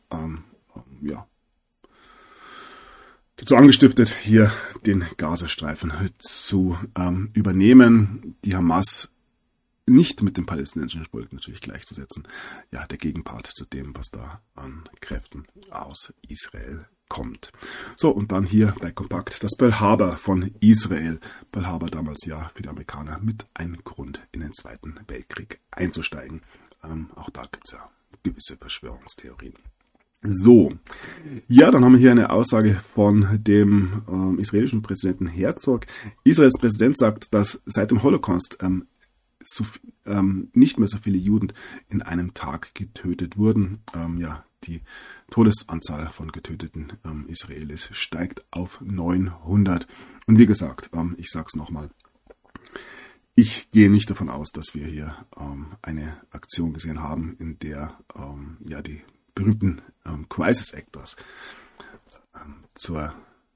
dazu angestiftet, hier den Gazastreifen zu übernehmen. Die Hamas nicht mit dem palästinensischen Volk natürlich gleichzusetzen. Ja, der Gegenpart zu dem, was da an Kräften aus Israel kommt. So, und dann hier bei Kompakt das Pearl Harbor von Israel. Pearl Harbor damals ja für die Amerikaner mit einem Grund in den Zweiten Weltkrieg einzusteigen. Auch da gibt es ja gewisse Verschwörungstheorien. So, ja, dann haben wir hier eine Aussage von dem israelischen Präsidenten Herzog. Israels Präsident sagt, dass seit dem Holocaust nicht mehr so viele Juden in einem Tag getötet wurden. Die Todesanzahl von getöteten Israelis steigt auf 900. Und wie gesagt, ich sage es nochmal, ich gehe nicht davon aus, dass wir hier eine Aktion gesehen haben, in der die berühmten Crisis Actors dazu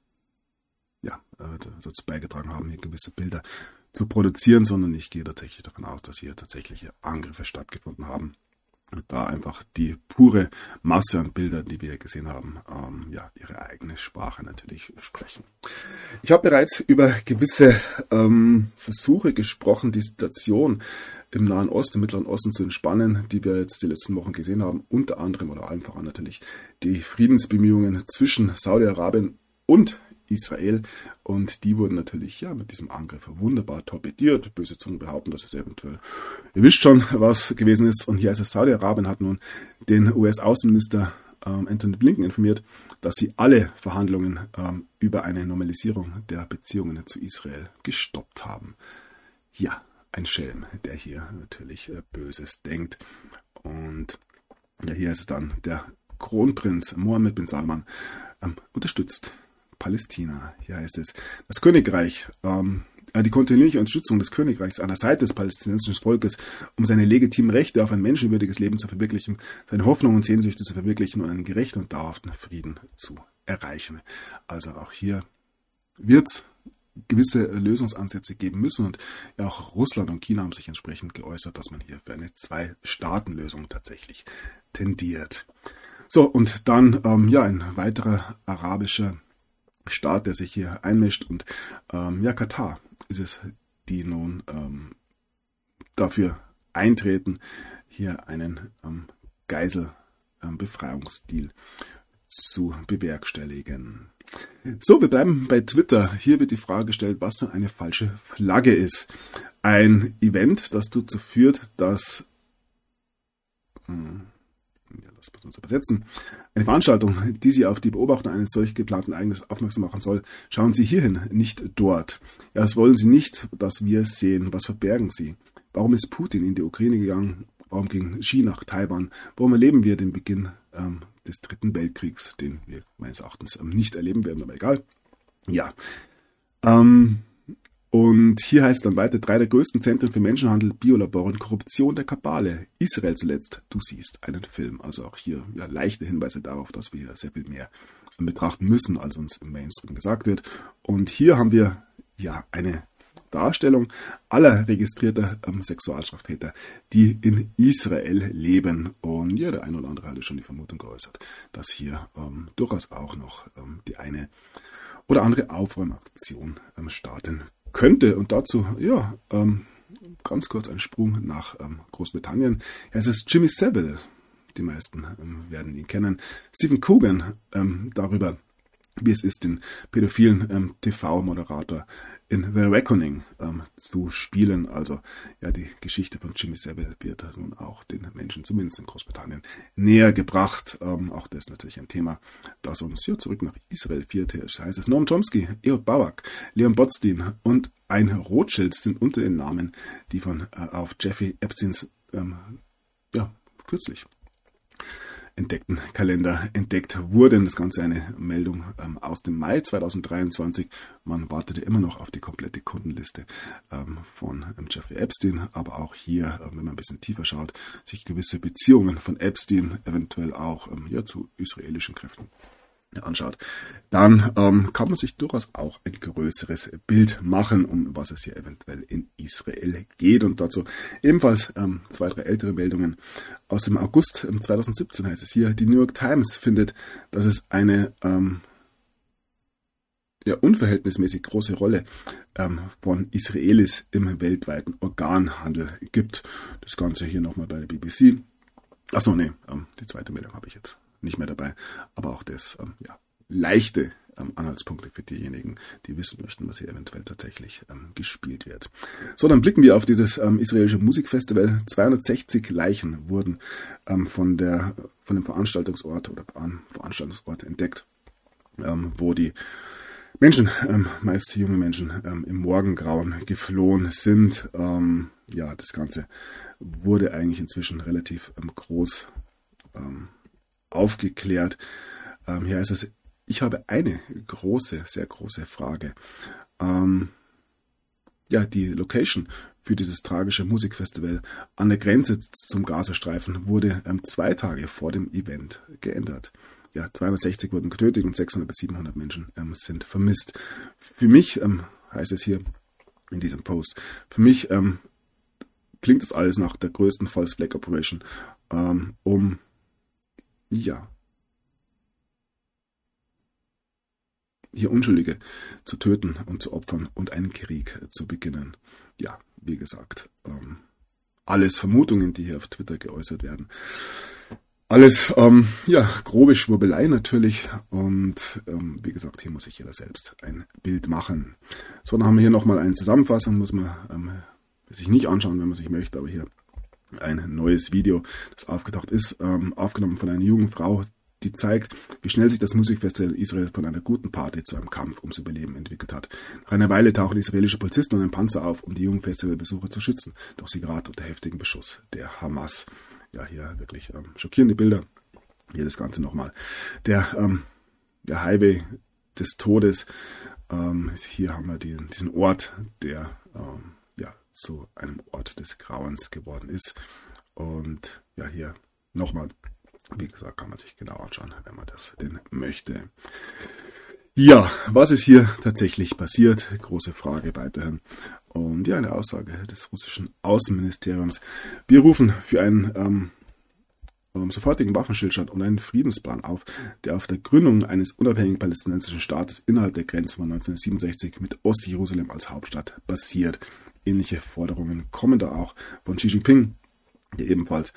beigetragen haben, hier gewisse Bilder zu produzieren, sondern ich gehe tatsächlich davon aus, dass hier tatsächliche Angriffe stattgefunden haben. da einfach die pure Masse an Bildern, die wir hier gesehen haben, ihre eigene Sprache natürlich sprechen. Ich habe bereits über gewisse Versuche gesprochen, die Situation im Nahen Osten, im Mittleren Osten zu entspannen, die wir jetzt die letzten Wochen gesehen haben, unter anderem oder allen voran natürlich die Friedensbemühungen zwischen Saudi-Arabien und Israel, und die wurden natürlich mit diesem Angriff wunderbar torpediert. Böse Zungen behaupten, dass es eventuell, ihr wisst schon, was gewesen ist. Und hier ist es, Saudi-Arabien hat nun den US-Außenminister Antony Blinken informiert, dass sie alle Verhandlungen über eine Normalisierung der Beziehungen zu Israel gestoppt haben. Ja, ein Schelm, der hier natürlich Böses denkt. Und hier ist es dann, der Kronprinz Mohammed bin Salman unterstützt Palästina. Hier heißt es, das Königreich, die kontinuierliche Unterstützung des Königreichs an der Seite des palästinensischen Volkes, um seine legitimen Rechte auf ein menschenwürdiges Leben zu verwirklichen, seine Hoffnungen und Sehnsüchte zu verwirklichen und einen gerechten und dauerhaften Frieden zu erreichen. Also auch hier wird es gewisse Lösungsansätze geben müssen, und auch Russland und China haben sich entsprechend geäußert, dass man hier für eine Zwei-Staaten-Lösung tatsächlich tendiert. So, und dann ein weiterer arabischer Staat, der sich hier einmischt, und Katar ist es, die nun dafür eintreten, hier einen Geiselbefreiungsdeal zu bewerkstelligen. So, wir bleiben bei Twitter. Hier wird die Frage gestellt, was denn eine falsche Flagge ist. Ein Event, das dazu führt, dass das muss man so übersetzen. Eine Veranstaltung, die Sie auf die Beobachtung eines solch geplanten Ereignisses aufmerksam machen soll. Schauen Sie hierhin, nicht dort. Ja, das wollen Sie nicht, dass wir sehen. Was verbergen Sie? Warum ist Putin in die Ukraine gegangen? Warum ging Xi nach Taiwan? Warum erleben wir den Beginn des Dritten Weltkriegs, den wir meines Erachtens nicht erleben werden, aber egal. Ja. Und hier heißt es dann weiter, 3 der größten Zentren für Menschenhandel, Biolabore und Korruption der Kabale. Israel zuletzt, du siehst einen Film. Also auch hier leichte Hinweise darauf, dass wir hier sehr viel mehr betrachten müssen, als uns im Mainstream gesagt wird. Und hier haben wir eine Darstellung aller registrierter Sexualstraftäter, die in Israel leben. Und der eine oder andere hatte schon die Vermutung geäußert, dass hier durchaus auch noch die eine oder andere Aufräumaktion starten könnte. Und dazu, ganz kurz ein Sprung nach Großbritannien. Es ist Jimmy Savile, die meisten werden ihn kennen. Stephen Coogan, darüber, wie es ist, den pädophilen TV-Moderator in The Reckoning zu spielen. Also die Geschichte von Jimmy Savile wird nun auch den Menschen, zumindest in Großbritannien, näher gebracht. Auch das ist natürlich ein Thema, das uns hier zurück nach Israel führt. Das heißt es, Noam Chomsky, Ehud Barak, Leon Botstein und ein Rothschild sind unter den Namen, die von auf Jeffrey Epsteins kürzlich entdeckten Kalender entdeckt wurden. Das Ganze eine Meldung aus dem Mai 2023. Man wartete immer noch auf die komplette Kundenliste von Jeffrey Epstein, aber auch hier, wenn man ein bisschen tiefer schaut, sich gewisse Beziehungen von Epstein eventuell auch zu israelischen Kräften anschaut, dann kann man sich durchaus auch ein größeres Bild machen, um was es hier eventuell in Israel geht. Und dazu ebenfalls 2, 3 ältere Meldungen aus dem August 2017 heißt es hier, die New York Times findet, dass es eine unverhältnismäßig große Rolle von Israelis im weltweiten Organhandel gibt. Das Ganze hier nochmal bei der BBC. Achso, nee, die zweite Meldung habe ich jetzt nicht mehr dabei, aber auch das leichte Anhaltspunkte für diejenigen, die wissen möchten, was hier eventuell tatsächlich gespielt wird. So, dann blicken wir auf dieses israelische Musikfestival. 260 Leichen wurden von dem Veranstaltungsort entdeckt, wo die Menschen, meist junge Menschen, im Morgengrauen geflohen sind. Das Ganze wurde eigentlich inzwischen relativ groß aufgeklärt. Hier heißt es, ich habe eine sehr große Frage. Die Location für dieses tragische Musikfestival an der Grenze zum Gazastreifen wurde 2 Tage vor dem Event geändert. 260 wurden getötet und 600 bis 700 Menschen sind vermisst. Für mich, heißt es hier in diesem Post, für mich klingt das alles nach der größten False Flag Operation um ja hier Unschuldige zu töten und zu opfern und einen Krieg zu beginnen. Ja, wie gesagt, alles Vermutungen, die hier auf Twitter geäußert werden. Alles, grobe Schwurbelei natürlich. Und wie gesagt, hier muss sich jeder selbst ein Bild machen. So, dann haben wir hier nochmal eine Zusammenfassung, muss man sich nicht anschauen, wenn man sich möchte, aber hier ein neues Video, das aufgetaucht ist, aufgenommen von einer jungen Frau, die zeigt, wie schnell sich das Musikfestival in Israel von einer guten Party zu einem Kampf ums Überleben entwickelt hat. Nach einer Weile tauchen israelische Polizisten und ein Panzer auf, um die jungen Festivalbesucher zu schützen, doch sie geraten unter heftigen Beschuss der Hamas. Ja, hier wirklich schockierende Bilder. Hier das Ganze nochmal. Der Highway des Todes. Hier haben wir diesen Ort, der zu einem Ort des Grauens geworden ist. Und ja, hier nochmal. Wie gesagt, kann man sich genau anschauen, wenn man das denn möchte. Ja, was ist hier tatsächlich passiert? Große Frage weiterhin. Und ja, eine Aussage des russischen Außenministeriums. Wir rufen für einen sofortigen Waffenstillstand und einen Friedensplan auf, der auf der Gründung eines unabhängigen palästinensischen Staates innerhalb der Grenzen von 1967 mit Ostjerusalem als Hauptstadt basiert. Ähnliche Forderungen kommen da auch von Xi Jinping, der ebenfalls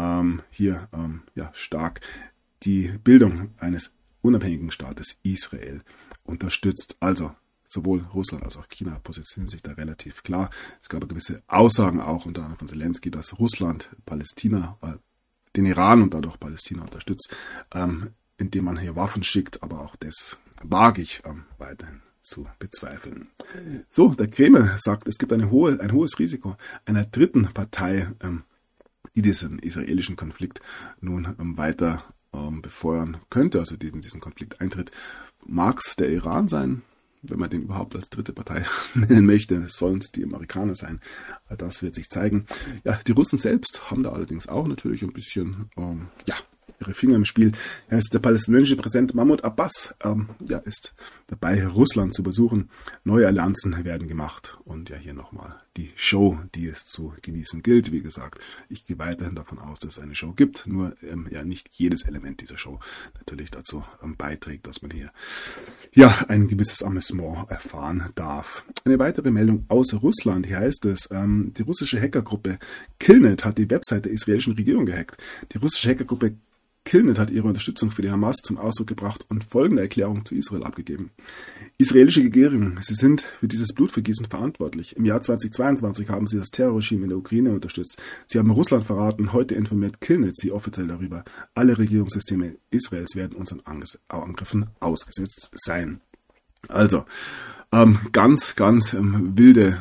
stark die Bildung eines unabhängigen Staates Israel unterstützt. Also sowohl Russland als auch China positionieren sich da relativ klar. Es gab gewisse Aussagen auch unter anderem von Zelensky, dass Russland Palästina, den Iran und dadurch Palästina unterstützt, indem man hier Waffen schickt, aber auch das wage ich weiterhin zu bezweifeln. So, der Kreml sagt, es gibt ein hohes Risiko einer dritten Partei, die diesen israelischen Konflikt nun weiter befeuern könnte, also die in diesen Konflikt eintritt. Mag es der Iran sein, wenn man den überhaupt als dritte Partei nennen möchte, sollen es die Amerikaner sein. Das wird sich zeigen. Ja, die Russen selbst haben da allerdings auch natürlich ein bisschen ihre Finger im Spiel. Er ist der palästinensische Präsident Mahmoud Abbas, ist dabei, Russland zu besuchen. Neue Allianzen werden gemacht. Und ja, hier nochmal die Show, die es zu genießen gilt. Wie gesagt, ich gehe weiterhin davon aus, dass es eine Show gibt. Nur nicht jedes Element dieser Show natürlich dazu beiträgt, dass man hier ein gewisses Amüsement erfahren darf. Eine weitere Meldung aus Russland. Hier heißt es, die russische Hackergruppe Killnet hat die Website der israelischen Regierung gehackt. Die russische Hackergruppe Killnet hat ihre Unterstützung für die Hamas zum Ausdruck gebracht und folgende Erklärung zu Israel abgegeben. Israelische Regierung, sie sind für dieses Blutvergießen verantwortlich. Im Jahr 2022 haben sie das Terrorregime in der Ukraine unterstützt. Sie haben Russland verraten. Heute informiert Killnet sie offiziell darüber. Alle Regierungssysteme Israels werden unseren Angriffen ausgesetzt sein. Also, ganz wilde,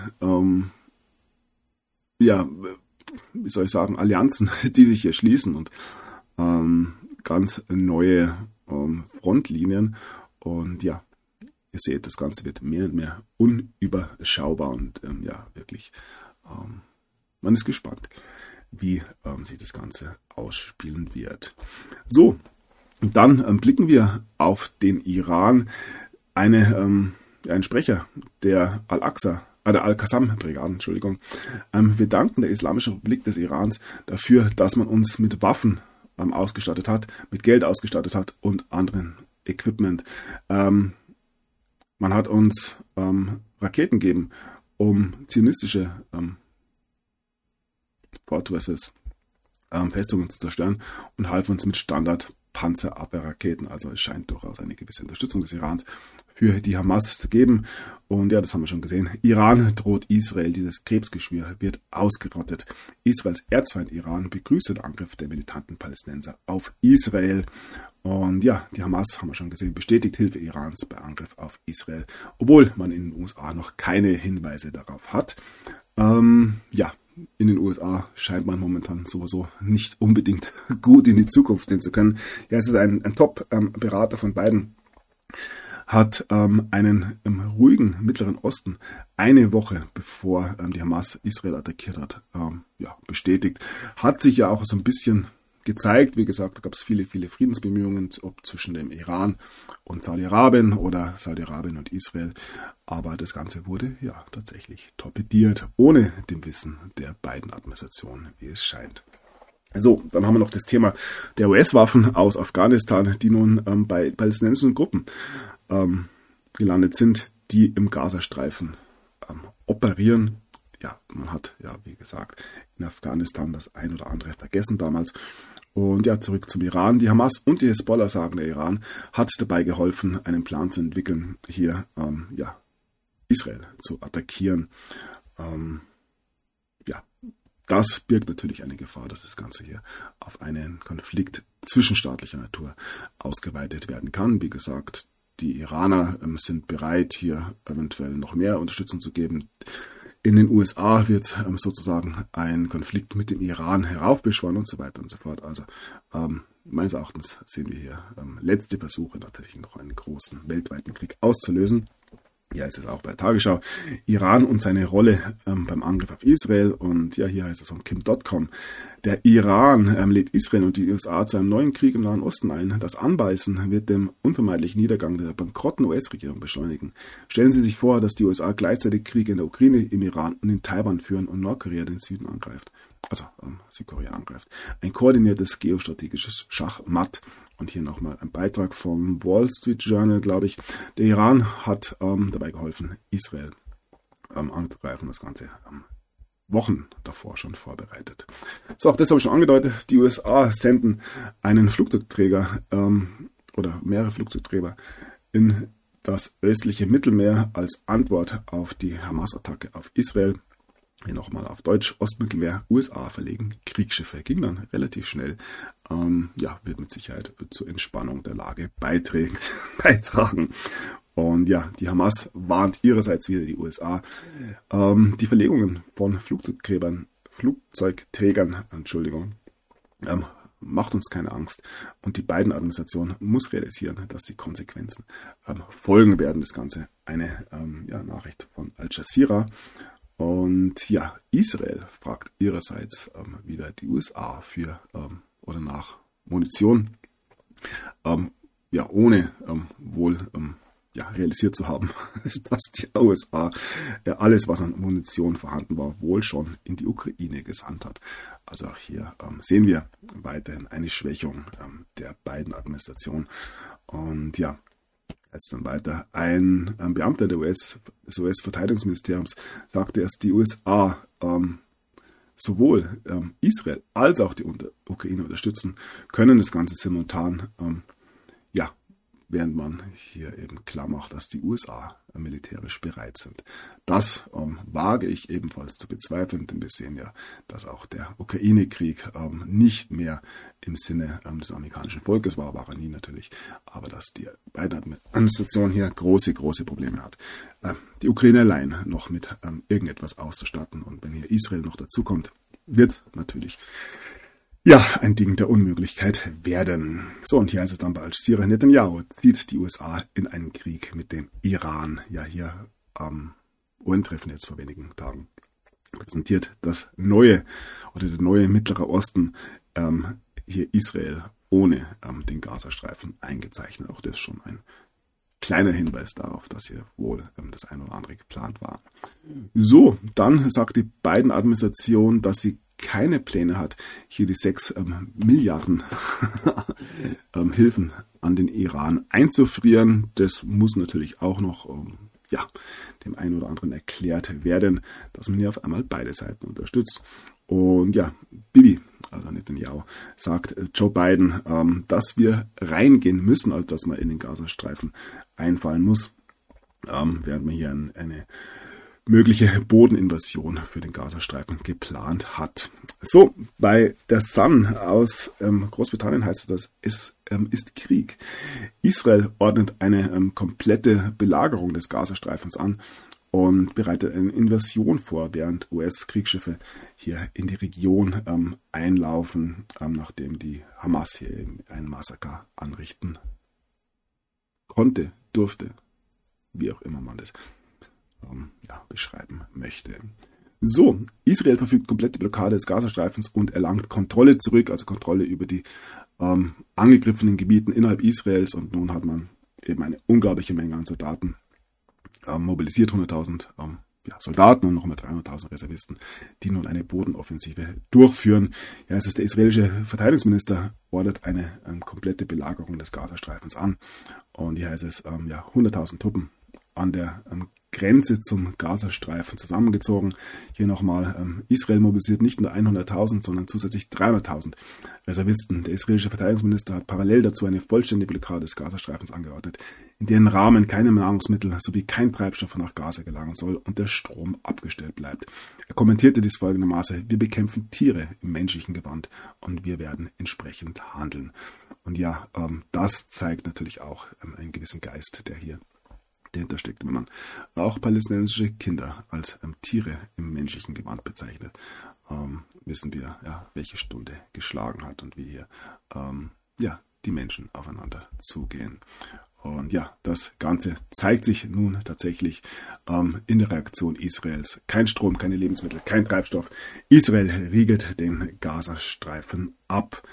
Allianzen, die sich hier schließen und ganz neue Frontlinien. Und ja, ihr seht, das Ganze wird mehr und mehr unüberschaubar und wirklich, man ist gespannt, wie sich das Ganze ausspielen wird. So, dann blicken wir auf den Iran. Ein Sprecher der Al-Qassam-Brigade, wir danken der Islamischen Republik des Irans dafür, dass man uns mit Waffen ausgestattet hat, mit Geld ausgestattet hat und anderen Equipment. Man hat uns Raketen gegeben, um zionistische Fortresses, Festungen zu zerstören und half uns mit Standard-Panzerabwehrraketen. Also es scheint durchaus eine gewisse Unterstützung des Irans für die Hamas zu geben. Und ja, das haben wir schon gesehen. Iran droht Israel. Dieses Krebsgeschwür wird ausgerottet. Israels Erzfeind Iran begrüßt den Angriff der militanten Palästinenser auf Israel. Und ja, die Hamas, haben wir schon gesehen, bestätigt Hilfe Irans bei Angriff auf Israel, obwohl man in den USA noch keine Hinweise darauf hat. In den USA scheint man momentan sowieso nicht unbedingt gut in die Zukunft sehen zu können. Ja, es ist ein Top-Berater von Biden, hat einen ruhigen Mittleren Osten eine Woche bevor die Hamas Israel attackiert hat, bestätigt. Hat sich ja auch so ein bisschen gezeigt. Wie gesagt, da gab es viele Friedensbemühungen, ob zwischen dem Iran und Saudi-Arabien oder Saudi-Arabien und Israel. Aber das Ganze wurde ja tatsächlich torpediert, ohne dem Wissen der beiden Administrationen, wie es scheint. So, dann haben wir noch das Thema der US-Waffen aus Afghanistan, die nun bei palästinensischen Gruppen gelandet sind, die im Gazastreifen operieren. Ja, man hat ja, wie gesagt, in Afghanistan das ein oder andere vergessen damals. Und ja, zurück zum Iran. Die Hamas und die Hezbollah, sagen, der Iran hat dabei geholfen, einen Plan zu entwickeln, hier Israel zu attackieren. Das birgt natürlich eine Gefahr, dass das Ganze hier auf einen Konflikt zwischenstaatlicher Natur ausgeweitet werden kann. Wie gesagt, die Iraner sind bereit, hier eventuell noch mehr Unterstützung zu geben. In den USA wird sozusagen ein Konflikt mit dem Iran heraufbeschworen und so weiter und so fort. Also meines Erachtens sehen wir hier letzte Versuche, natürlich noch einen großen weltweiten Krieg auszulösen. Ja, ist es auch bei Tagesschau. Iran und seine Rolle beim Angriff auf Israel. Und ja, hier heißt es von Kim.com. Der Iran lädt Israel und die USA zu einem neuen Krieg im Nahen Osten ein. Das Anbeißen wird den unvermeidlichen Niedergang der bankrotten US-Regierung beschleunigen. Stellen Sie sich vor, dass die USA gleichzeitig Kriege in der Ukraine, im Iran und in Taiwan führen und Nordkorea den Süden angreift. Also Südkorea angreift. Ein koordiniertes geostrategisches Schachmatt. Und hier nochmal ein Beitrag vom Wall Street Journal, glaube ich. Der Iran hat dabei geholfen, Israel anzugreifen. Das Ganze Wochen davor schon vorbereitet. So, auch das habe ich schon angedeutet. Die USA senden einen Flugzeugträger oder mehrere Flugzeugträger in das östliche Mittelmeer als Antwort auf die Hamas-Attacke auf Israel. Hier nochmal auf Deutsch, Ostmittelmeer, USA verlegen Kriegsschiffe. Ging dann relativ schnell. Wird mit Sicherheit zur Entspannung der Lage beitragen. Und ja, die Hamas warnt ihrerseits wieder die USA. Die Verlegungen von Flugzeugträgern, macht uns keine Angst. Und die Biden-Administration muss realisieren, dass die Konsequenzen folgen werden. Das Ganze eine Nachricht von Al Jazeera. Und ja, Israel fragt ihrerseits wieder die USA für oder nach Munition, ohne realisiert zu haben, dass die USA alles, was an Munition vorhanden war, wohl schon in die Ukraine gesandt hat. Also auch hier sehen wir weiterhin eine Schwächung der beiden Administrationen. Und ja, jetzt dann weiter. Ein Beamter des US-Verteidigungsministeriums sagte, dass die USA sowohl Israel als auch die Ukraine unterstützen können, das Ganze simultan, während man hier eben klar macht, dass die USA militärisch bereit sind. Das wage ich ebenfalls zu bezweifeln, denn wir sehen ja, dass auch der Ukraine-Krieg nicht mehr im Sinne des amerikanischen Volkes war er nie natürlich, aber dass die Biden-Administration hier große Probleme hat, die Ukraine allein noch mit irgendetwas auszustatten. Und wenn hier Israel noch dazukommt, wird natürlich ein Ding der Unmöglichkeit werden. So, und hier heißt es dann bei Al Jazeera, Netanyahu zieht die USA in einen Krieg mit dem Iran. Ja, hier am UN-Treffen jetzt vor wenigen Tagen präsentiert der neue Mittlere Osten hier Israel ohne den Gazastreifen eingezeichnet. Auch das ist schon ein kleiner Hinweis darauf, dass hier wohl das eine oder andere geplant war. So, dann sagt die Biden-Administration, dass sie keine Pläne hat, hier die 6 Milliarden Hilfen an den Iran einzufrieren. Das muss natürlich auch noch dem einen oder anderen erklärt werden, dass man hier auf einmal beide Seiten unterstützt. Und ja, Bibi, also Netanyahu, sagt Joe Biden, dass wir reingehen müssen, also dass man in den Gazastreifen einfallen muss, während man hier eine mögliche Bodeninvasion für den Gazastreifen geplant hat. So, bei der Sun aus Großbritannien heißt es, es ist Krieg. Israel ordnet eine komplette Belagerung des Gazastreifens an und bereitet eine Invasion vor, während US-Kriegsschiffe hier in die Region einlaufen, nachdem die Hamas hier eben ein Massaker anrichten durfte, wie auch immer man das beschreiben möchte. So, Israel verfügt komplett die Blockade des Gazastreifens und erlangt Kontrolle zurück, also Kontrolle über die angegriffenen Gebieten innerhalb Israels, und nun hat man eben eine unglaubliche Menge an Soldaten mobilisiert, 100.000 Soldaten und nochmal 300.000 Reservisten, die nun eine Bodenoffensive durchführen. Ja, es ist der israelische Verteidigungsminister ordert eine komplette Belagerung des Gazastreifens an. Und hier heißt es, 100.000 Truppen an der Grenze zum Gazastreifen zusammengezogen. Hier nochmal, Israel mobilisiert nicht nur 100.000, sondern zusätzlich 300.000 Reservisten. Der israelische Verteidigungsminister hat parallel dazu eine vollständige Blockade des Gazastreifens angeordnet, in deren Rahmen keine Nahrungsmittel sowie kein Treibstoff nach Gaza gelangen soll und der Strom abgestellt bleibt. Er kommentierte dies folgendermaßen: Wir bekämpfen Tiere im menschlichen Gewand und wir werden entsprechend handeln. Und ja, das zeigt natürlich auch einen gewissen Geist, der hier dahinter steckt, wenn man auch palästinensische Kinder als Tiere im menschlichen Gewand bezeichnet, wissen wir, welche Stunde geschlagen hat und wie hier die Menschen aufeinander zugehen. Und ja, das Ganze zeigt sich nun tatsächlich in der Reaktion Israels. Kein Strom, keine Lebensmittel, kein Treibstoff. Israel riegelt den Gazastreifen ab.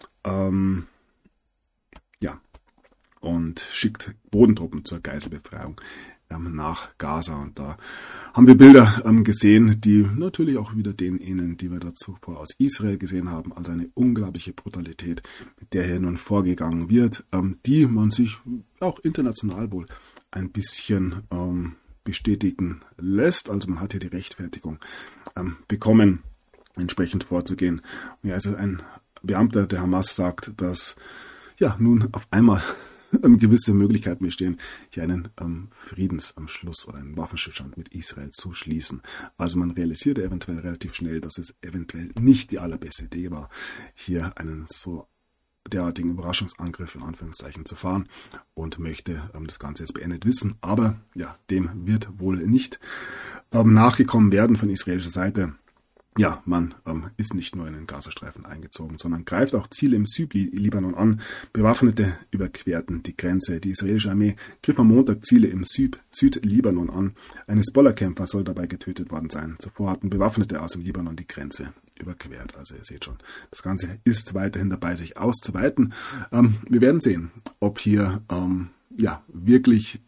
Und schickt Bodentruppen zur Geiselbefreiung nach Gaza. Und da haben wir Bilder gesehen, die natürlich auch wieder denen ähneln, die wir dazu vorher aus Israel gesehen haben. Also eine unglaubliche Brutalität, mit der hier nun vorgegangen wird, die man sich auch international wohl ein bisschen bestätigen lässt. Also man hat hier die Rechtfertigung bekommen, entsprechend vorzugehen. Und ja, also ein Beamter der Hamas sagt, dass nun auf einmal gewisse Möglichkeiten bestehen, hier einen Friedensschluss oder einen Waffenstillstand mit Israel zu schließen. Also man realisierte eventuell relativ schnell, dass es eventuell nicht die allerbeste Idee war, hier einen so derartigen Überraschungsangriff in Anführungszeichen zu fahren und möchte das Ganze jetzt beendet wissen. Aber dem wird wohl nicht nachgekommen werden von israelischer Seite. Ja, man ist nicht nur in den Gazastreifen eingezogen, sondern greift auch Ziele im Südlibanon an. Bewaffnete überquerten die Grenze. Die israelische Armee griff am Montag Ziele im Südlibanon an. Ein Hezbollah-Kämpfer soll dabei getötet worden sein. Zuvor hatten Bewaffnete aus dem Libanon die Grenze überquert. Also ihr seht schon, das Ganze ist weiterhin dabei, sich auszuweiten. Wir werden sehen, ob hier wirklich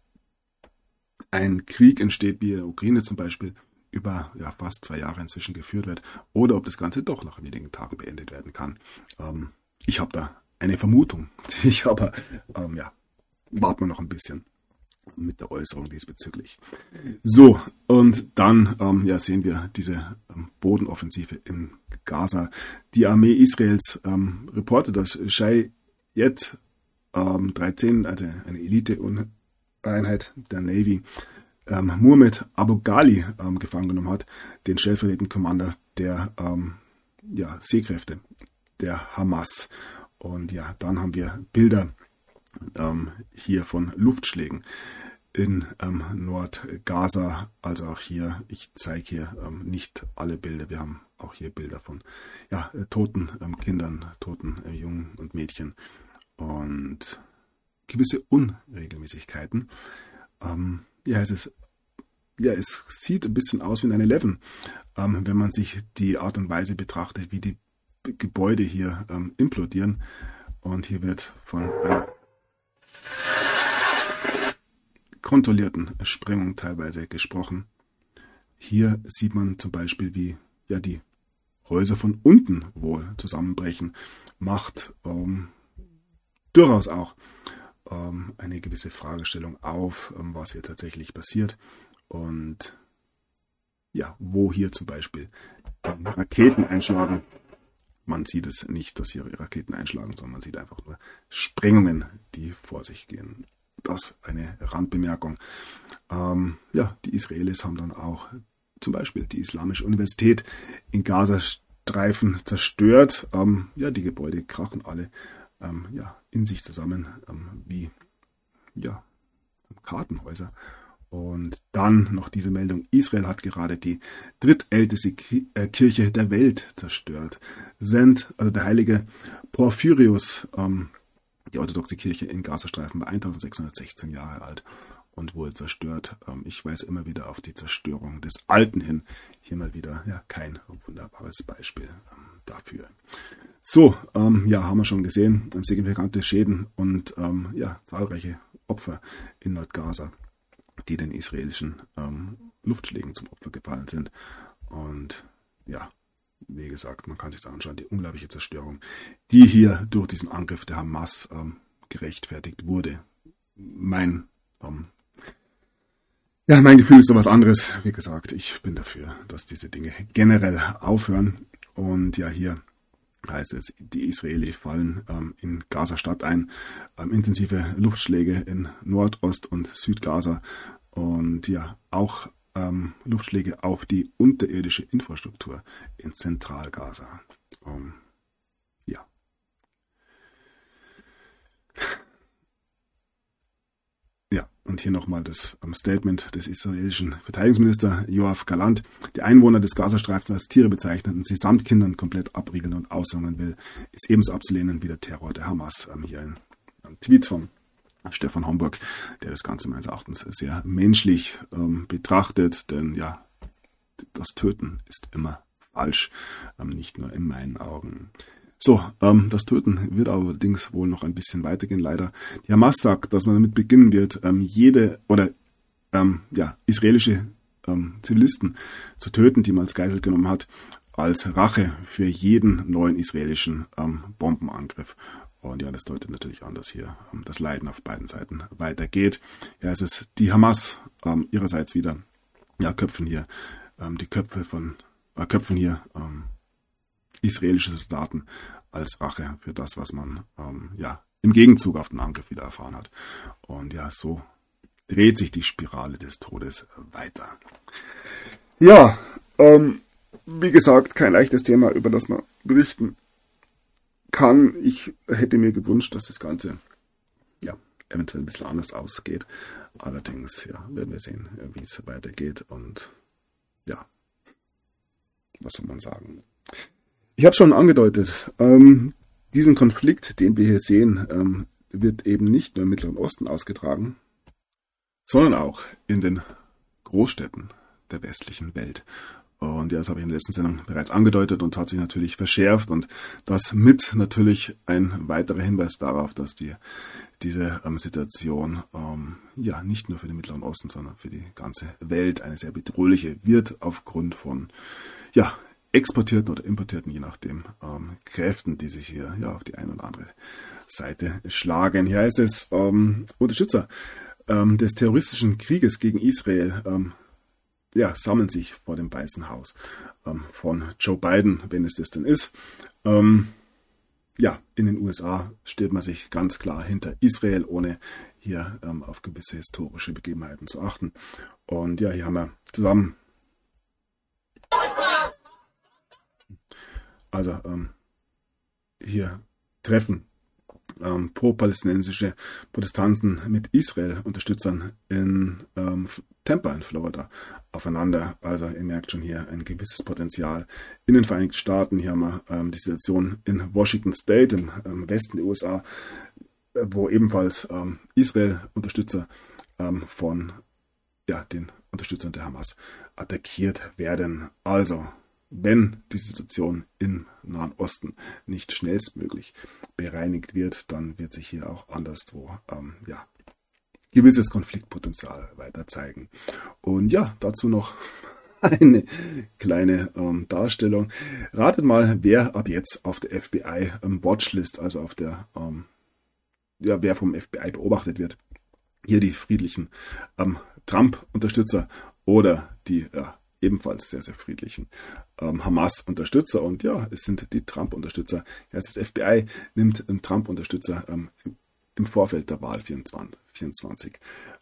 ein Krieg entsteht, wie in der Ukraine zum Beispiel, über fast 2 Jahre inzwischen geführt wird, oder ob das Ganze doch nach wenigen Tagen beendet werden kann. Ich habe da eine Vermutung. Warten wir noch ein bisschen mit der Äußerung diesbezüglich. So, und dann sehen wir diese Bodenoffensive in Gaza. Die Armee Israels reportet, dass Shayet 13, also eine Elite-Einheit der Navy, Muhammad Abu Ghali gefangen genommen hat, den stellvertretenden Commander der Seekräfte der Hamas. Und dann haben wir Bilder hier von Luftschlägen in Nordgaza. Also auch hier, ich zeige hier nicht alle Bilder. Wir haben auch hier Bilder von toten Kindern, toten Jungen und Mädchen und gewisse Unregelmäßigkeiten. Es sieht ein bisschen aus wie ein 9/11, wenn man sich die Art und Weise betrachtet, wie die Gebäude hier implodieren. Und hier wird von einer kontrollierten Sprengung teilweise gesprochen. Hier sieht man zum Beispiel, wie die Häuser von unten wohl zusammenbrechen. Macht durchaus auch eine gewisse Fragestellung auf, was hier tatsächlich passiert und wo hier zum Beispiel die Raketen einschlagen. Man sieht es nicht, dass hier Raketen einschlagen, sondern man sieht einfach nur Sprengungen, die vor sich gehen. Das eine Randbemerkung. Die Israelis haben dann auch zum Beispiel die Islamische Universität in Gazastreifen zerstört. Die Gebäude krachen alle in sich zusammen wie Kartenhäuser. Und dann noch diese Meldung: Israel hat gerade die drittälteste Kirche der Welt zerstört. Der heilige Porphyrius, die orthodoxe Kirche in Gazastreifen, war 1616 Jahre alt und wurde zerstört. Ich weise immer wieder auf die Zerstörung des Alten hin. Hier mal wieder kein wunderbares Beispiel dafür. So, haben wir schon gesehen, signifikante Schäden und zahlreiche Opfer in Nordgaza, die den israelischen Luftschlägen zum Opfer gefallen sind. Und ja, wie gesagt, man kann sich das anschauen, die unglaubliche Zerstörung, die hier durch diesen Angriff der Hamas gerechtfertigt wurde. Mein Gefühl ist da was anderes. Wie gesagt, ich bin dafür, dass diese Dinge generell aufhören. Und ja, hier heißt es, die Israelis fallen in Gaza-Stadt ein, intensive Luftschläge in Nordost- und Südgaza und ja, auch Luftschläge auf die unterirdische Infrastruktur in Zentralgaza. Ja. Ja, und hier nochmal das Statement des israelischen Verteidigungsministers Yoav Gallant. Die Einwohner des Gazastreifens als Tiere bezeichnen und sie samt Kindern komplett abriegeln und aushungern will, ist ebenso abzulehnen wie der Terror der Hamas. Hier ein Tweet von Stefan Homburg, der das Ganze meines Erachtens sehr menschlich betrachtet, denn ja, das Töten ist immer falsch, nicht nur in meinen Augen. So, das Töten wird allerdings wohl noch ein bisschen weitergehen, leider. Die Hamas sagt, dass man damit beginnen wird, israelische Zivilisten zu töten, die man als Geisel genommen hat, als Rache für jeden neuen israelischen Bombenangriff. Und ja, das deutet natürlich an, dass hier das Leiden auf beiden Seiten weitergeht. Ja, es ist die Hamas ihrerseits wieder, ja, köpfen hier israelische Soldaten als Rache für das, was man im Gegenzug auf den Angriff wieder erfahren hat. Und ja, so dreht sich die Spirale des Todes weiter. Ja, wie gesagt, kein leichtes Thema, über das man berichten kann. Ich hätte mir gewünscht, dass das Ganze ja eventuell ein bisschen anders ausgeht. Allerdings ja, werden wir sehen, wie es weitergeht. Und ja, was soll man sagen? Ich habe schon angedeutet, diesen Konflikt, den wir hier sehen, wird eben nicht nur im Mittleren Osten ausgetragen, sondern auch in den Großstädten der westlichen Welt. Und ja, das habe ich in der letzten Sendung bereits angedeutet und hat sich natürlich verschärft. Und das mit natürlich ein weiterer Hinweis darauf, dass diese Situation nicht nur für den Mittleren Osten, sondern für die ganze Welt eine sehr bedrohliche wird aufgrund von exportierten oder importierten, je nachdem, Kräften, die sich hier auf die eine oder andere Seite schlagen. Hier heißt es, Unterstützer des terroristischen Krieges gegen Israel sammeln sich vor dem Weißen Haus von Joe Biden, wenn es das denn ist. In den USA stellt man sich ganz klar hinter Israel, ohne hier auf gewisse historische Begebenheiten zu achten. Und ja, hier haben wir zusammen hier treffen pro-palästinensische Protestanten mit Israel-Unterstützern in Tampa in Florida aufeinander. Also ihr merkt schon hier ein gewisses Potenzial in den Vereinigten Staaten. Hier haben wir die Situation in Washington State im Westen der USA, wo ebenfalls Israel-Unterstützer von den Unterstützern der Hamas attackiert werden. Also wenn die Situation im Nahen Osten nicht schnellstmöglich bereinigt wird, dann wird sich hier auch anderswo gewisses Konfliktpotenzial weiter zeigen. Und ja, dazu noch eine kleine Darstellung. Ratet mal, wer ab jetzt auf der FBI Watchlist, also auf der wer vom FBI beobachtet wird. Hier die friedlichen Trump-Unterstützer oder die ebenfalls sehr, sehr friedlichen Hamas-Unterstützer. Und ja, es sind die Trump-Unterstützer. Ja, das FBI nimmt Trump-Unterstützer im Vorfeld der Wahl 24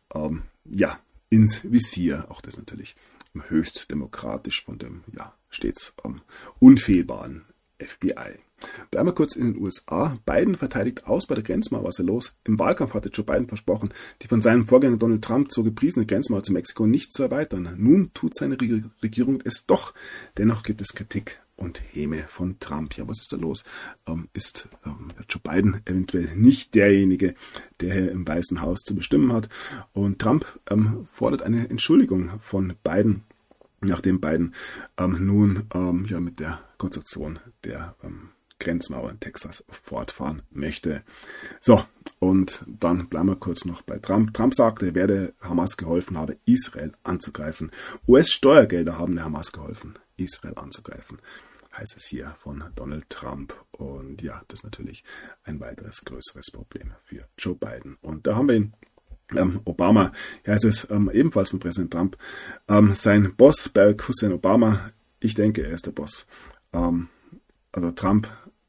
ins Visier. Auch das natürlich höchst demokratisch von dem stets unfehlbaren FBI. Bleiben wir kurz in den USA. Biden verteidigt aus bei der Grenzmauer. Was ist los? Im Wahlkampf hatte Joe Biden versprochen, die von seinem Vorgänger Donald Trump so gepriesene Grenzmauer zu Mexiko nicht zu erweitern. Nun tut seine Regierung es doch. Dennoch gibt es Kritik und Häme von Trump. Ja, was ist da los? Ist Joe Biden eventuell nicht derjenige, der hier im Weißen Haus zu bestimmen hat? Und Trump fordert eine Entschuldigung von Biden, nachdem Biden nun mit der Konstruktion der Grenzmauer in Texas fortfahren möchte. So, und dann bleiben wir kurz noch bei Trump. Trump sagte, er werde Hamas geholfen habe, Israel anzugreifen. US-Steuergelder haben der Hamas geholfen, Israel anzugreifen, heißt es hier von Donald Trump. Und ja, das ist natürlich ein weiteres größeres Problem für Joe Biden. Und da haben wir ihn. Obama, hier heißt es ebenfalls von Präsident Trump, sein Boss, Barack Hussein Obama, ich denke, er ist der Boss. Also Trump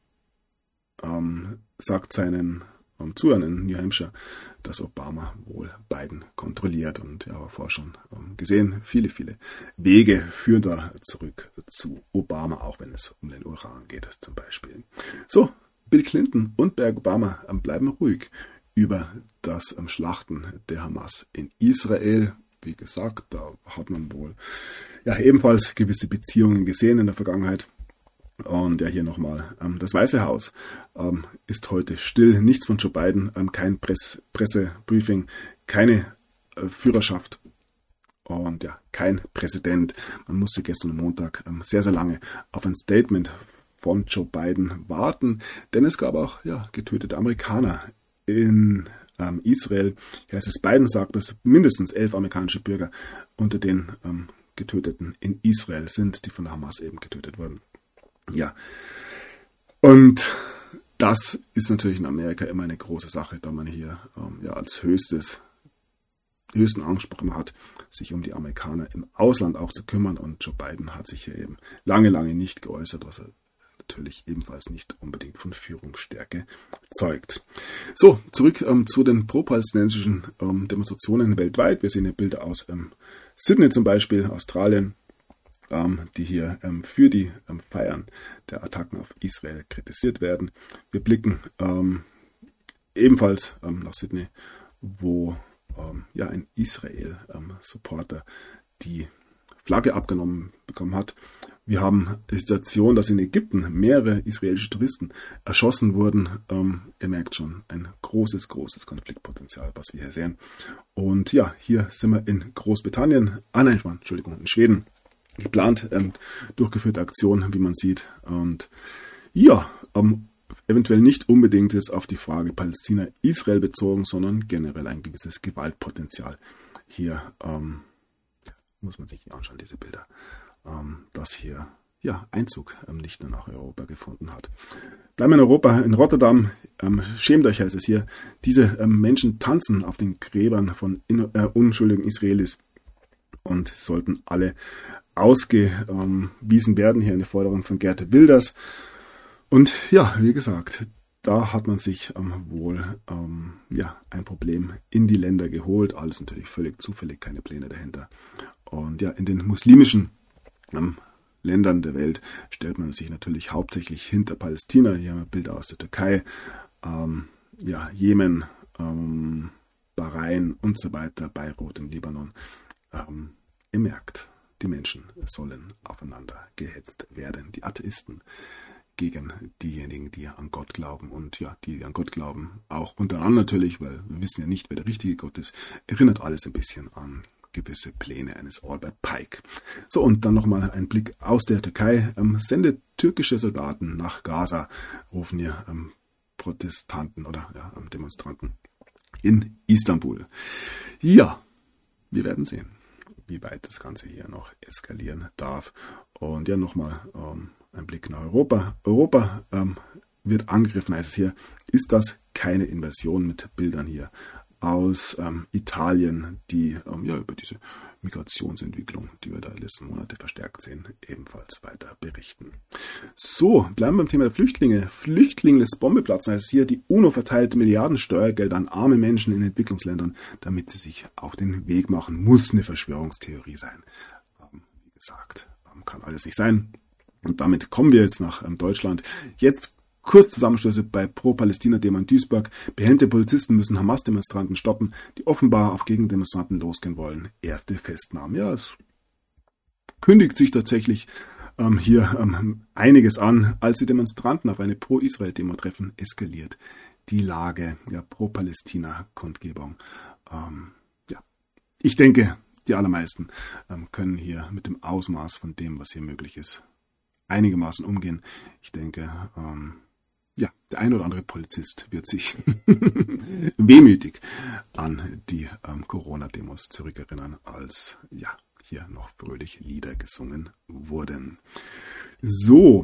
sagt seinen Zuhörern in New Hampshire, dass Obama wohl Biden kontrolliert. Und ja, aber vorher schon gesehen, viele Wege führen da zurück zu Obama, auch wenn es um den Uran geht zum Beispiel. So, Bill Clinton und Barack Obama bleiben ruhig über das Schlachten der Hamas in Israel. Wie gesagt, da hat man wohl ja ebenfalls gewisse Beziehungen gesehen in der Vergangenheit. Und ja, hier nochmal, das Weiße Haus ist heute still, nichts von Joe Biden, kein Pressebriefing, keine Führerschaft und ja, kein Präsident. Man musste gestern Montag sehr lange auf ein Statement von Joe Biden warten, denn es gab auch ja, getötete Amerikaner in Israel. Hier heißt es, Biden sagt, dass mindestens 11 amerikanische Bürger unter den Getöteten in Israel sind, die von der Hamas eben getötet wurden. Ja, und das ist natürlich in Amerika immer eine große Sache, da man hier ja als höchsten Anspruch immer hat, sich um die Amerikaner im Ausland auch zu kümmern. Und Joe Biden hat sich hier eben lange nicht geäußert, was er natürlich ebenfalls nicht unbedingt von Führungsstärke zeugt. So, zurück zu den pro-palästinensischen Demonstrationen weltweit. Wir sehen hier Bilder aus Sydney zum Beispiel, Australien, die hier für die Feiern der Attacken auf Israel kritisiert werden. Wir blicken ebenfalls nach Sydney, wo ja ein Israel-Supporter die Flagge abgenommen bekommen hat. Wir haben die Situation, dass in Ägypten mehrere israelische Touristen erschossen wurden. Ihr merkt schon, ein großes Konfliktpotenzial, was wir hier sehen. Und ja, hier sind wir in Großbritannien, in Schweden. Geplant, durchgeführte Aktion, wie man sieht. Und ja, eventuell nicht unbedingt jetzt auf die Frage Palästina-Israel bezogen, sondern generell ein gewisses Gewaltpotenzial. Hier muss man sich anschauen, diese Bilder, dass hier ja, Einzug nicht nur nach Europa gefunden hat. Bleiben wir in Europa, in Rotterdam. Schämt euch, heißt es hier. Diese Menschen tanzen auf den Gräbern von unschuldigen Israelis und sollten alle ausgewiesen werden. Hier eine Forderung von Geert Wilders. Und ja, wie gesagt, da hat man sich wohl ja, ein Problem in die Länder geholt. Alles natürlich völlig zufällig, keine Pläne dahinter. Und ja, in den muslimischen Ländern der Welt stellt man sich natürlich hauptsächlich hinter Palästina. Hier haben wir Bilder aus der Türkei, ja, Jemen, Bahrain und so weiter, Beirut im Libanon. Ihr merkt, die Menschen sollen aufeinander gehetzt werden. Die Atheisten gegen diejenigen, die an Gott glauben. Und ja, die an Gott glauben, auch untereinander natürlich, weil wir wissen ja nicht, wer der richtige Gott ist, erinnert alles ein bisschen an gewisse Pläne eines Albert Pike. So, und dann nochmal ein Blick aus der Türkei. Sendet türkische Soldaten nach Gaza, rufen hier Protestanten oder ja, Demonstranten in Istanbul. Ja, wir werden sehen, wie weit das Ganze hier noch eskalieren darf. Und ja, nochmal ein Blick nach Europa. Europa wird angegriffen, heißt es hier. Ist das keine Invasion mit Bildern hier aus Italien, die ja über diese Migrationsentwicklung, die wir da in den letzten Monate verstärkt sehen, ebenfalls weiter berichten. So, bleiben wir beim Thema der Flüchtlinge. Flüchtlinge lässt Bombe platzen, heißt hier, die UNO verteilt Milliarden Steuergelder an arme Menschen in Entwicklungsländern, damit sie sich auf den Weg machen. Muss eine Verschwörungstheorie sein. Wie gesagt, kann alles nicht sein. Und damit kommen wir jetzt nach Deutschland. Jetzt Kurzzusammenstöße bei Pro-Palästina-Demo in Duisburg. Behemmte Polizisten müssen Hamas-Demonstranten stoppen, die offenbar auf Gegendemonstranten losgehen wollen. Erste Festnahmen. Ja, es kündigt sich tatsächlich hier einiges an. Als die Demonstranten auf eine Pro-Israel-Demo treffen, eskaliert die Lage. Ja, Pro-Palästina-Kundgebung. Ja, ich denke, die allermeisten können hier mit dem Ausmaß von dem, was hier möglich ist, einigermaßen umgehen. Ich denke, ja, der ein oder andere Polizist wird sich wehmütig an die Corona-Demos zurückerinnern, als ja hier noch fröhlich Lieder gesungen wurden. So,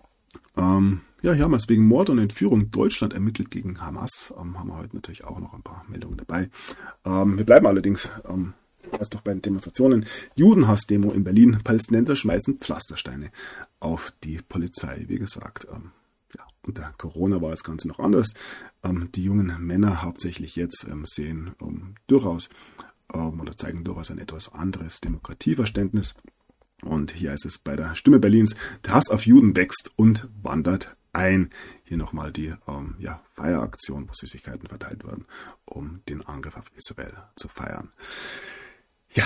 ja, hier haben wir es wegen Mord und Entführung Deutschland ermittelt gegen Hamas. Haben wir heute natürlich auch noch ein paar Meldungen dabei. Wir bleiben allerdings erst doch bei den Demonstrationen. Judenhass-Demo in Berlin. Palästinenser schmeißen Pflastersteine auf die Polizei. Wie gesagt, ja, unter Corona war das Ganze noch anders. Die jungen Männer hauptsächlich jetzt sehen durchaus oder zeigen durchaus ein etwas anderes Demokratieverständnis. Und hier ist es bei der Stimme Berlins: Der Hass auf Juden wächst und wandert ein. Hier nochmal die Feieraktion, wo Süßigkeiten verteilt werden, um den Angriff auf Israel zu feiern. Ja,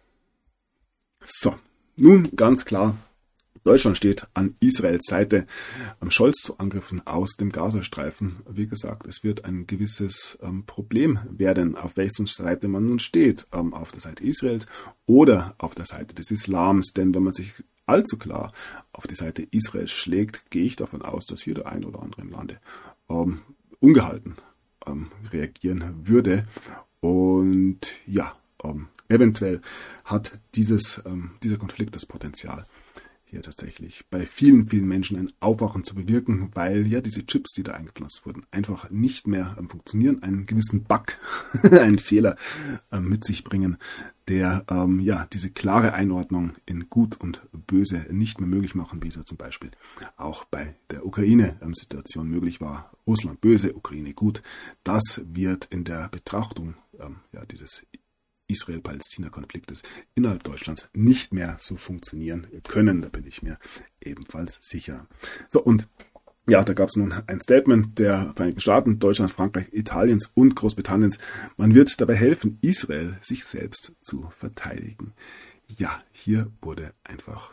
so, nun ganz klar, Deutschland steht an Israels Seite. Scholz zu Angriffen aus dem Gazastreifen. Wie gesagt, es wird ein gewisses Problem werden, auf welcher Seite man nun steht. Auf der Seite Israels oder auf der Seite des Islams. Denn wenn man sich allzu klar auf die Seite Israels schlägt, gehe ich davon aus, dass hier der ein oder andere im Lande ungehalten reagieren würde. Und ja, eventuell hat dieser Konflikt das Potenzial, hier tatsächlich bei vielen, vielen Menschen ein Aufwachen zu bewirken, weil ja diese Chips, die da eingepflanzt wurden, einfach nicht mehr funktionieren, einen gewissen Bug, einen Fehler mit sich bringen, der diese klare Einordnung in Gut und Böse nicht mehr möglich machen, wie es ja zum Beispiel auch bei der Ukraine-Situation möglich war. Russland böse, Ukraine gut. Das wird in der Betrachtung dieses Israel-Palästina-Konfliktes innerhalb Deutschlands nicht mehr so funktionieren können. Da bin ich mir ebenfalls sicher. So, und ja, da gab es nun ein Statement der Vereinigten Staaten, Deutschlands, Frankreich, Italiens und Großbritanniens. Man wird dabei helfen, Israel sich selbst zu verteidigen. Ja, hier wurde einfach,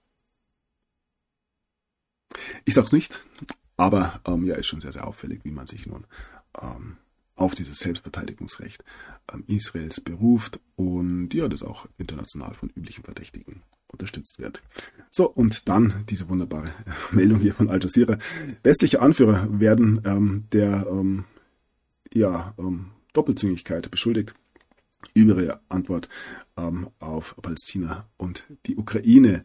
ich sag's nicht, aber ist schon sehr, sehr auffällig, wie man sich nun auf dieses Selbstverteidigungsrecht Israels beruft und ja, das auch international von üblichen Verdächtigen unterstützt wird. So, und dann diese wunderbare Meldung hier von Al Jazeera. Westliche Anführer werden Doppelzüngigkeit beschuldigt über ihre Antwort auf Palästina und die Ukraine.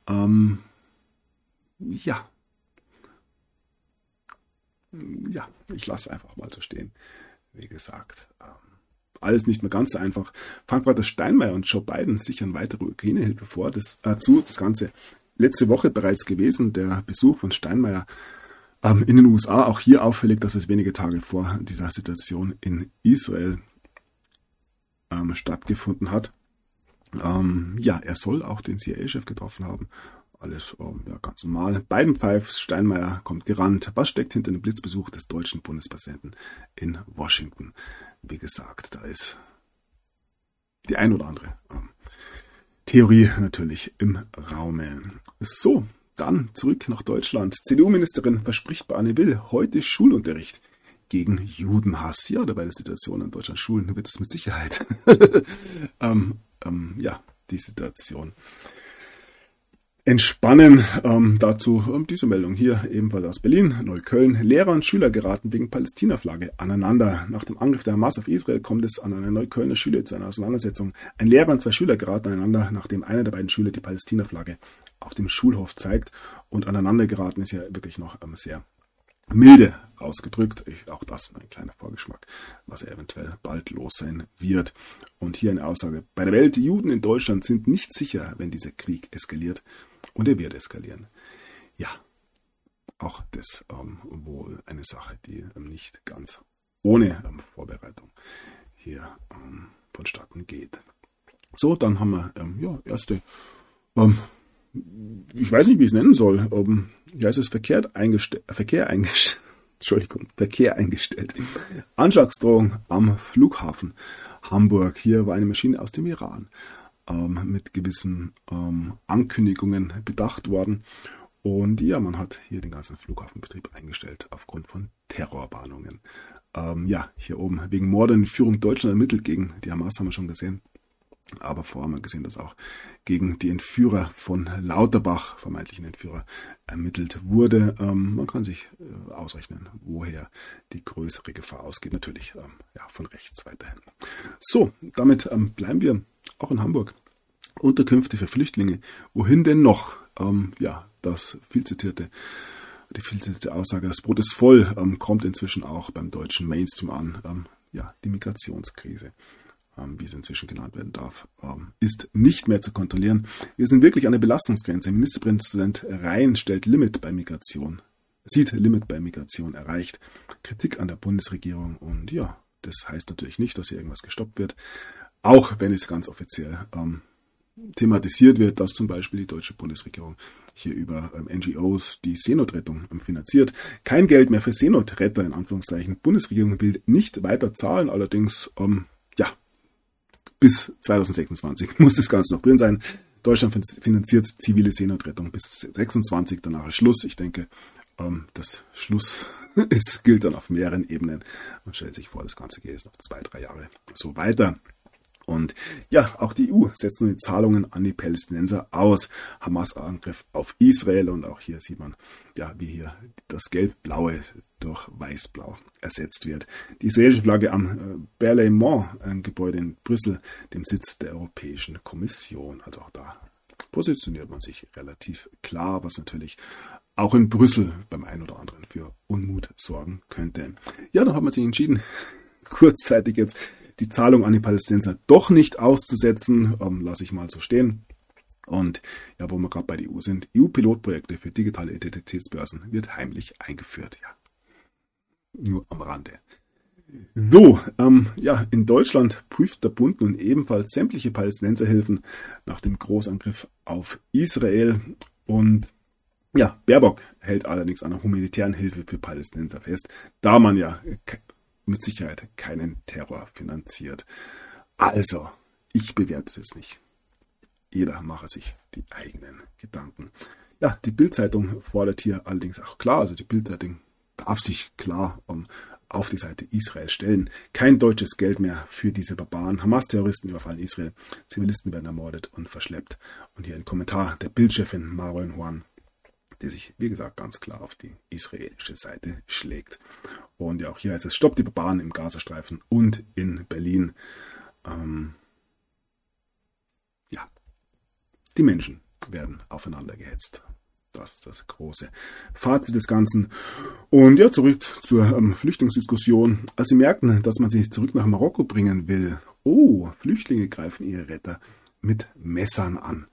Ich lasse einfach mal so stehen. Wie gesagt, alles nicht mehr ganz so einfach. Frank-Walter Steinmeier und Joe Biden sichern weitere Ukraine-Hilfe vor. Das Ganze letzte Woche bereits gewesen, der Besuch von Steinmeier in den USA. Auch hier auffällig, dass es wenige Tage vor dieser Situation in Israel stattgefunden hat. Er soll auch den CIA-Chef getroffen haben. Alles ganz normal. Biden pfeift, Steinmeier kommt gerannt. Was steckt hinter dem Blitzbesuch des deutschen Bundespräsidenten in Washington? Wie gesagt, da ist die ein oder andere Theorie natürlich im Raume. So, dann zurück nach Deutschland. CDU-Ministerin verspricht bei Anne Will heute Schulunterricht gegen Judenhass. Ja, bei der Situation an Deutschlands Schulen wird es mit Sicherheit die Situation entspannen. Dazu diese Meldung hier, ebenfalls aus Berlin, Neukölln. Lehrer und Schüler geraten wegen Palästina-Flagge aneinander. Nach dem Angriff der Hamas auf Israel kommt es an einer Neuköllner Schule zu einer Auseinandersetzung. Ein Lehrer und zwei Schüler geraten aneinander, nachdem einer der beiden Schüler die Palästina-Flagge auf dem Schulhof zeigt. Und aneinander geraten ist ja wirklich noch sehr milde ausgedrückt. Auch das ein kleiner Vorgeschmack, was eventuell bald los sein wird. Und hier eine Aussage: Bei der Welt, die Juden in Deutschland sind nicht sicher, wenn dieser Krieg eskaliert. Und er wird eskalieren. Ja, auch das wohl eine Sache, die nicht ganz ohne Vorbereitung hier vonstatten geht. So, dann haben wir erste, ich weiß nicht, wie ich es nennen soll. Hier heißt es Verkehr eingestellt. Anschlagsdrohung am Flughafen Hamburg. Hier war eine Maschine aus dem Iran mit gewissen Ankündigungen bedacht worden. Und ja, man hat hier den ganzen Flughafenbetrieb eingestellt aufgrund von Terrorwarnungen. Hier oben wegen Mord und Entführung Deutschland ermittelt gegen die Hamas, haben wir schon gesehen. Aber vorher haben wir gesehen, dass auch gegen die Entführer von Lauterbach, vermeintlichen Entführer, ermittelt wurde. Man kann sich ausrechnen, woher die größere Gefahr ausgeht. Natürlich von rechts weiterhin. So, damit bleiben wir auch in Hamburg. Unterkünfte für Flüchtlinge. Wohin denn noch? Die viel zitierte Aussage, das Brot ist voll, kommt inzwischen auch beim deutschen Mainstream an. Die Migrationskrise, wie sie inzwischen genannt werden darf, ist nicht mehr zu kontrollieren. Wir sind wirklich an der Belastungsgrenze. Ministerpräsident Rhein sieht Limit bei Migration erreicht. Kritik an der Bundesregierung und das heißt natürlich nicht, dass hier irgendwas gestoppt wird, auch wenn es ganz offiziell thematisiert wird, dass zum Beispiel die deutsche Bundesregierung hier über NGOs die Seenotrettung finanziert. Kein Geld mehr für Seenotretter, in Anführungszeichen. Bundesregierung will nicht weiter zahlen, allerdings bis 2026 muss das Ganze noch drin sein. Deutschland finanziert zivile Seenotrettung bis 26, danach ist Schluss. Ich denke, das Schluss gilt dann auf mehreren Ebenen. Man stellt sich vor, das Ganze geht jetzt noch 2-3 Jahre so weiter. Und auch die EU setzt nun die Zahlungen an die Palästinenser aus. Hamas-Angriff auf Israel und auch hier sieht man, wie hier das Gelb-Blaue durch Weiß-Blau ersetzt wird. Die israelische Flagge am Berlaymont, ein Gebäude in Brüssel, dem Sitz der Europäischen Kommission. Also auch da positioniert man sich relativ klar, was natürlich auch in Brüssel beim einen oder anderen für Unmut sorgen könnte. Dann hat man sich entschieden, kurzzeitig jetzt die Zahlung an die Palästinenser doch nicht auszusetzen, lasse ich mal so stehen. Und wo wir gerade bei der EU sind, EU-Pilotprojekte für digitale Identitätsbörsen wird heimlich eingeführt. Nur am Rande. So, in Deutschland prüft der Bund nun ebenfalls sämtliche Palästinenserhilfen nach dem Großangriff auf Israel. Und Baerbock hält allerdings an der humanitären Hilfe für Palästinenser fest, da man mit Sicherheit keinen Terror finanziert. Also, ich bewerte es jetzt nicht. Jeder mache sich die eigenen Gedanken. Die Bild-Zeitung fordert hier allerdings auch klar, also die Bild-Zeitung darf sich klar auf die Seite Israel stellen. Kein deutsches Geld mehr für diese Barbaren. Hamas-Terroristen überfallen Israel, Zivilisten werden ermordet und verschleppt. Und hier ein Kommentar der Bild-Chefin Marouane Juan, die sich, wie gesagt, ganz klar auf die israelische Seite schlägt. Und auch hier heißt es, stoppt die Barbaren im Gazastreifen und in Berlin. Die Menschen werden aufeinander gehetzt. Das ist das große Fazit des Ganzen. Und zurück zur Flüchtlingsdiskussion. Als sie merkten, dass man sie zurück nach Marokko bringen will, Flüchtlinge greifen ihre Retter mit Messern an.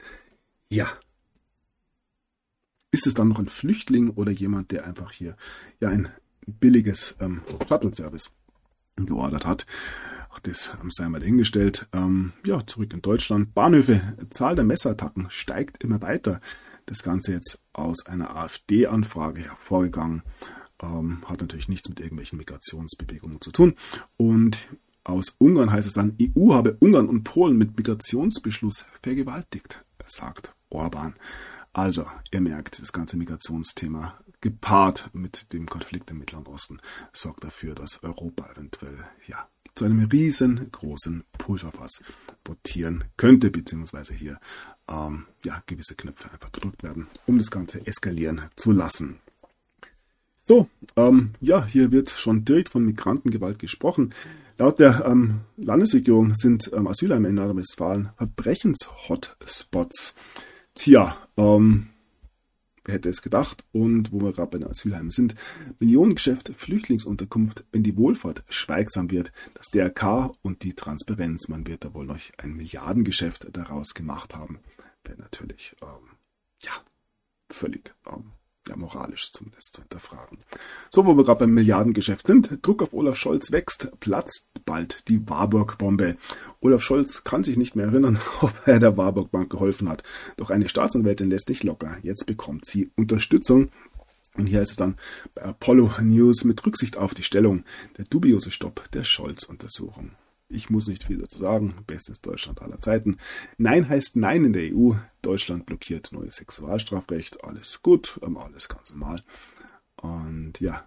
Ist es dann noch ein Flüchtling oder jemand, der einfach hier ein billiges Shuttle-Service geordert hat? Auch das sei mal dahingestellt. Zurück in Deutschland. Bahnhöfe, Zahl der Messerattacken steigt immer weiter. Das Ganze jetzt aus einer AfD-Anfrage hervorgegangen. Hat natürlich nichts mit irgendwelchen Migrationsbewegungen zu tun. Und aus Ungarn heißt es dann, EU habe Ungarn und Polen mit Migrationsbeschluss vergewaltigt, sagt Orban. Also, ihr merkt, das ganze Migrationsthema gepaart mit dem Konflikt im Mittleren Osten sorgt dafür, dass Europa eventuell zu einem riesengroßen Pulverfass mutieren könnte, beziehungsweise hier gewisse Knöpfe einfach gedrückt werden, um das Ganze eskalieren zu lassen. So, hier wird schon direkt von Migrantengewalt gesprochen. Laut der Landesregierung sind Asylheime in Nordrhein-Westfalen Verbrechens-Hotspots. Wer hätte es gedacht? Und wo wir gerade bei den Asylheimen sind, Millionengeschäft, Flüchtlingsunterkunft, wenn die Wohlfahrt schweigsam wird, das DRK und die Transparenz, man wird da wohl noch ein Milliardengeschäft daraus gemacht haben, wäre natürlich völlig moralisch zumindest zu hinterfragen. So, wo wir gerade beim Milliardengeschäft sind, Druck auf Olaf Scholz wächst, platzt bald die Warburg-Bombe. Olaf Scholz kann sich nicht mehr erinnern, ob er der Warburg-Bank geholfen hat. Doch eine Staatsanwältin lässt nicht locker. Jetzt bekommt sie Unterstützung. Und hier ist es dann bei Apollo News mit Rücksicht auf die Stellung, der dubiose Stopp der Scholz-Untersuchung. Ich muss nicht viel dazu sagen. Bestes Deutschland aller Zeiten. Nein heißt Nein in der EU. Deutschland blockiert neues Sexualstrafrecht. Alles gut, alles ganz normal. Und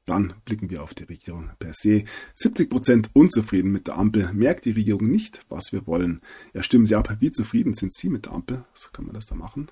Dann blicken wir auf die Regierung per se. 70% unzufrieden mit der Ampel. Merkt die Regierung nicht, was wir wollen? Ja, stimmen Sie ab. Wie zufrieden sind Sie mit der Ampel? So können wir das da machen.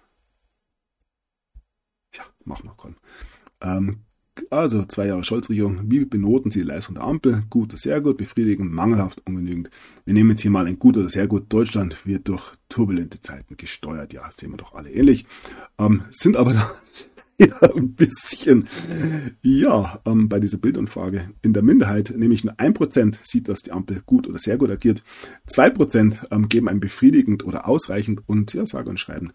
Ja, mach noch, Con. Also 2 Jahre Scholz-Regierung. Wie benoten Sie die Leistung der Ampel? Gut oder sehr gut, befriedigend, mangelhaft, ungenügend. Wir nehmen jetzt hier mal ein gut oder sehr gut. Deutschland wird durch turbulente Zeiten gesteuert. Ja, sehen wir doch alle ähnlich. Sind aber da ein bisschen, bei dieser Bildumfrage in der Minderheit, nämlich nur 1% sieht, dass die Ampel gut oder sehr gut agiert. 2% geben ein befriedigend oder ausreichend und sage und schreiben.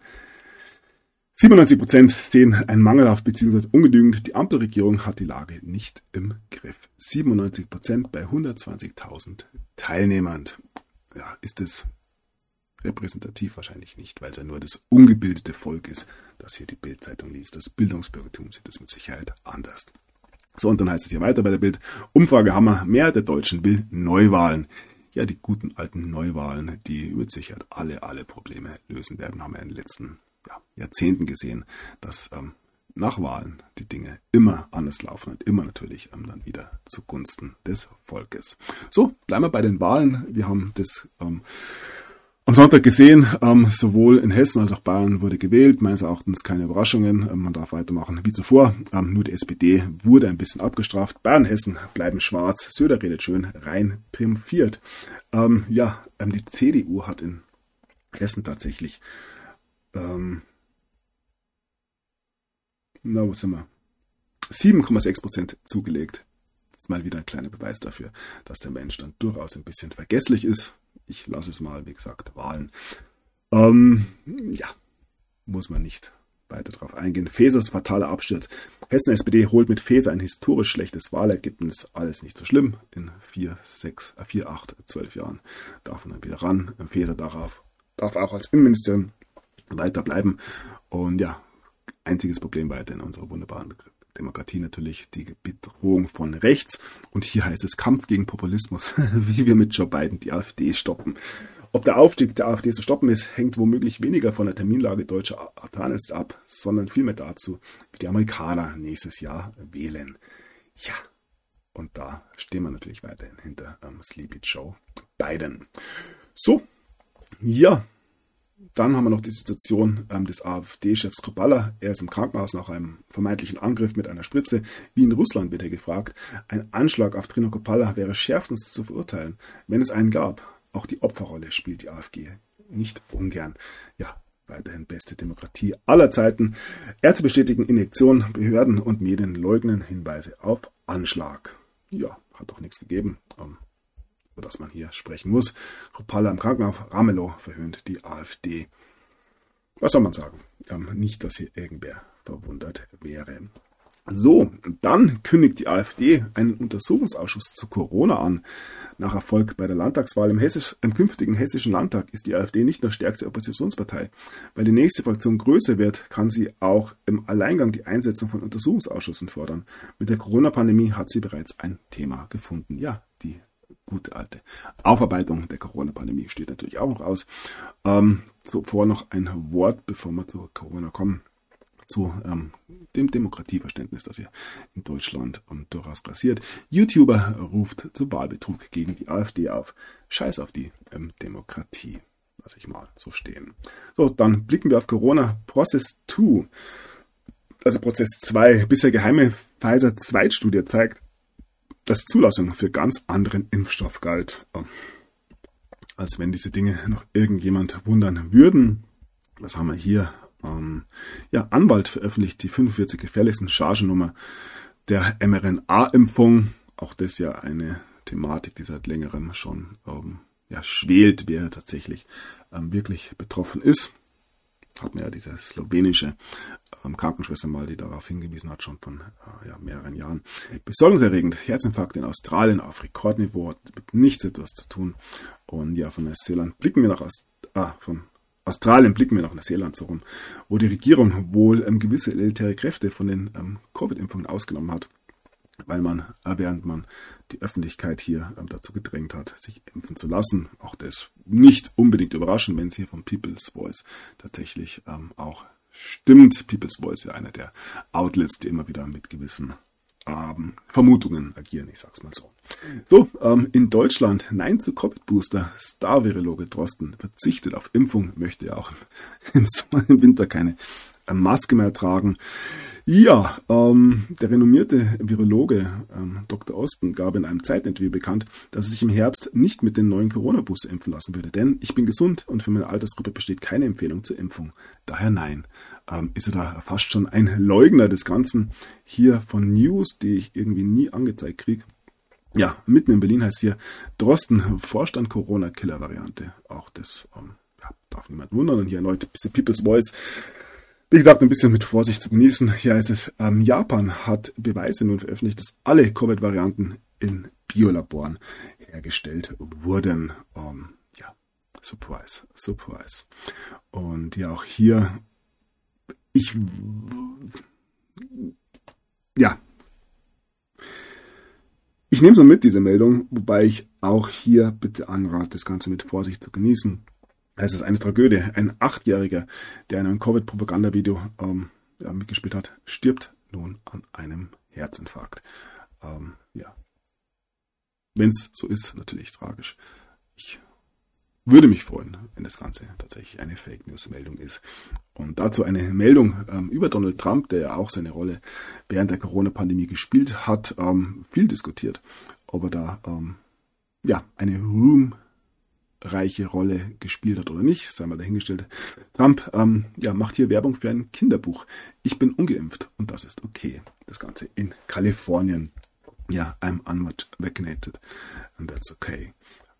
97% sehen ein mangelhaft bzw. ungenügend. Die Ampelregierung hat die Lage nicht im Griff. 97% bei 120.000 Teilnehmern. Ja, ist es repräsentativ? Wahrscheinlich nicht, weil es ja nur das ungebildete Volk ist, das hier die Bild-Zeitung liest. Das Bildungsbürgertum sieht es mit Sicherheit anders. So, und dann heißt es hier weiter bei der Bild. Umfragehammer, Mehrheit der Deutschen will Neuwahlen. Ja, die guten alten Neuwahlen, die mit Sicherheit alle Probleme lösen werden, haben wir in den letzten Jahrzehnten gesehen, dass nach Wahlen die Dinge immer anders laufen und immer natürlich dann wieder zugunsten des Volkes. So, bleiben wir bei den Wahlen. Wir haben das am Sonntag gesehen, sowohl in Hessen als auch Bayern wurde gewählt. Meines Erachtens keine Überraschungen. Man darf weitermachen wie zuvor. Nur die SPD wurde ein bisschen abgestraft. Bayern, Hessen bleiben schwarz. Söder redet schön, rein triumphiert. Die CDU hat in Hessen tatsächlich wo sind wir? 7,6% zugelegt. Das ist mal wieder ein kleiner Beweis dafür, dass der Mensch dann durchaus ein bisschen vergesslich ist. Ich lasse es mal, wie gesagt, Wahlen. Muss man nicht weiter drauf eingehen. Fesers fataler Absturz. Hessen SPD holt mit Faeser ein historisch schlechtes Wahlergebnis. Alles nicht so schlimm. In 4, 8, 12 Jahren darf man dann wieder ran. Faeser darf auch als Innenministerin weiter bleiben. Und einziges Problem weiter in unserer wunderbaren Demokratie natürlich die Bedrohung von rechts. Und hier heißt es Kampf gegen Populismus, wie wir mit Joe Biden die AfD stoppen. Ob der Aufstieg der AfD zu stoppen ist, hängt womöglich weniger von der Terminlage deutscher Parteien ab, sondern vielmehr dazu, wie die Amerikaner nächstes Jahr wählen. Ja, und da stehen wir natürlich weiterhin hinter Sleepy Joe Biden. So, dann haben wir noch die Situation des AfD-Chefs Kropalla. Er ist im Krankenhaus nach einem vermeintlichen Angriff mit einer Spritze. Wie in Russland wird er gefragt. Ein Anschlag auf Trino Kropalla wäre schärfstens zu verurteilen, wenn es einen gab. Auch die Opferrolle spielt die AfD nicht ungern. Ja, weiterhin beste Demokratie aller Zeiten. Ärzte bestätigen Injektion, Behörden und Medien leugnen Hinweise auf Anschlag. Ja, hat doch nichts gegeben. Über das man hier sprechen muss. Kropalla im Krankenhaus, Ramelow verhöhnt die AfD. Was soll man sagen? Nicht, dass hier irgendwer verwundert wäre. So, dann kündigt die AfD einen Untersuchungsausschuss zu Corona an. Nach Erfolg bei der Landtagswahl im künftigen hessischen Landtag ist die AfD nicht nur stärkste Oppositionspartei. Weil die nächste Fraktion größer wird, kann sie auch im Alleingang die Einsetzung von Untersuchungsausschüssen fordern. Mit der Corona-Pandemie hat sie bereits ein Thema gefunden. Ja, die gute alte Aufarbeitung der Corona-Pandemie steht natürlich auch noch aus. Zuvor noch ein Wort, bevor wir zu Corona kommen, zu dem Demokratieverständnis, das hier in Deutschland durchaus grassiert. YouTuber ruft zu Wahlbetrug gegen die AfD auf. Scheiß auf die Demokratie. Lass ich mal so stehen. So, dann blicken wir auf Corona. Process 2, also Prozess 2. Bisher geheime Pfizer-Zweitstudie zeigt, dass Zulassung für ganz anderen Impfstoff galt. Als wenn diese Dinge noch irgendjemand wundern würden. Was haben wir hier? Anwalt veröffentlicht die 45 gefährlichsten Chargennummer der mRNA-Impfung. Auch das ja eine Thematik, die seit längerem schon schwelt, wer tatsächlich wirklich betroffen ist. Hat mir ja diese slowenische Krankenschwester mal, die darauf hingewiesen hat, schon von mehreren Jahren. Besorgniserregend, Herzinfarkt in Australien auf Rekordniveau, hat mit nichts etwas zu tun. Und von Neuseeland blicken wir nach Australien blicken wir nach Neuseeland so rum, wo die Regierung wohl gewisse elitäre Kräfte von den Covid-Impfungen ausgenommen hat, während man die Öffentlichkeit hier dazu gedrängt hat, sich impfen zu lassen. Auch das nicht unbedingt überraschend, wenn es hier von People's Voice tatsächlich auch stimmt. People's Voice ist ja einer der Outlets, die immer wieder mit gewissen Vermutungen agieren, ich sag's mal so. So, in Deutschland, Nein zu Covid-Booster. Star-Virologe Drosten verzichtet auf Impfung, möchte ja auch im Winter keine Maske mehr tragen. Ja, der renommierte Virologe Dr. Osten gab in einem Zeitinterview bekannt, dass er sich im Herbst nicht mit den neuen Corona-Booster impfen lassen würde. Denn ich bin gesund und für meine Altersgruppe besteht keine Empfehlung zur Impfung. Daher nein. Ist er da fast schon ein Leugner des Ganzen hier von News, die ich irgendwie nie angezeigt kriege. Ja, mitten in Berlin heißt hier Drosten, Vorstand Corona-Killer-Variante. Auch das darf niemand wundern. Und hier erneut ein bisschen People's Voice. Wie gesagt, ein bisschen mit Vorsicht zu genießen. Hier heißt es, Japan hat Beweise nun veröffentlicht, dass alle Covid-Varianten in Biolaboren hergestellt wurden. Surprise. Und ja, auch hier, ich nehme so mit, diese Meldung, wobei ich auch hier bitte anrate, das Ganze mit Vorsicht zu genießen. Es ist eine Tragödie. Ein 8-Jähriger, der in einem Covid-Propagandavideo mitgespielt hat, stirbt nun an einem Herzinfarkt. Wenn es so ist, natürlich tragisch. Ich würde mich freuen, wenn das Ganze tatsächlich eine Fake-News-Meldung ist. Und dazu eine Meldung über Donald Trump, der ja auch seine Rolle während der Corona-Pandemie gespielt hat, viel diskutiert, ob er da eine reiche Rolle gespielt hat oder nicht, sei mal dahingestellt. Trump macht hier Werbung für ein Kinderbuch. Ich bin ungeimpft und das ist okay. Das Ganze in Kalifornien. Ja, I'm unvaccinated and that's okay.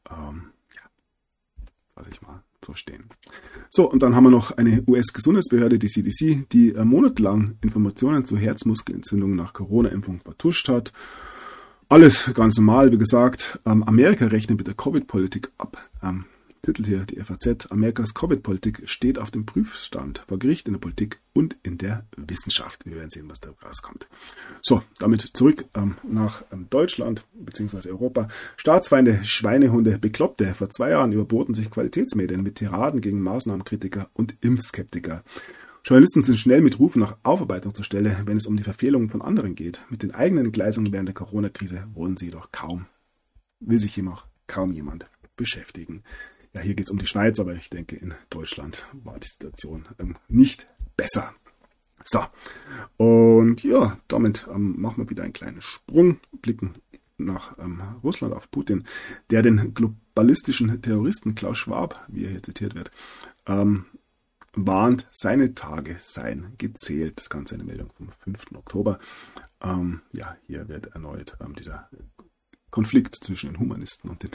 Lass ich mal so stehen. So, und dann haben wir noch eine US-Gesundheitsbehörde, die CDC, die monatelang Informationen zu Herzmuskelentzündungen nach Corona-Impfung vertuscht hat. Alles ganz normal, wie gesagt. Amerika rechnet mit der Covid-Politik ab. Titel hier, die FAZ. Amerikas Covid-Politik steht auf dem Prüfstand vor Gericht, in der Politik und in der Wissenschaft. Wir werden sehen, was da rauskommt. So, damit zurück nach Deutschland bzw. Europa. Staatsfeinde, Schweinehunde, Bekloppte. Vor 2 Jahren überboten sich Qualitätsmedien mit Tiraden gegen Maßnahmenkritiker und Impfskeptiker. Journalisten sind schnell mit Rufen nach Aufarbeitung zur Stelle, wenn es um die Verfehlungen von anderen geht. Mit den eigenen Entgleisungen während der Corona-Krise will sich hier noch kaum jemand beschäftigen. Ja, hier geht es um die Schweiz, aber ich denke, in Deutschland war die Situation nicht besser. So, und ja, damit machen wir wieder einen kleinen Sprung, blicken nach Russland auf Putin, der den globalistischen Terroristen Klaus Schwab, wie er hier zitiert wird, warnt, seine Tage seien gezählt. Das Ganze eine Meldung vom 5. Oktober. Hier wird erneut dieser Konflikt zwischen den Humanisten und den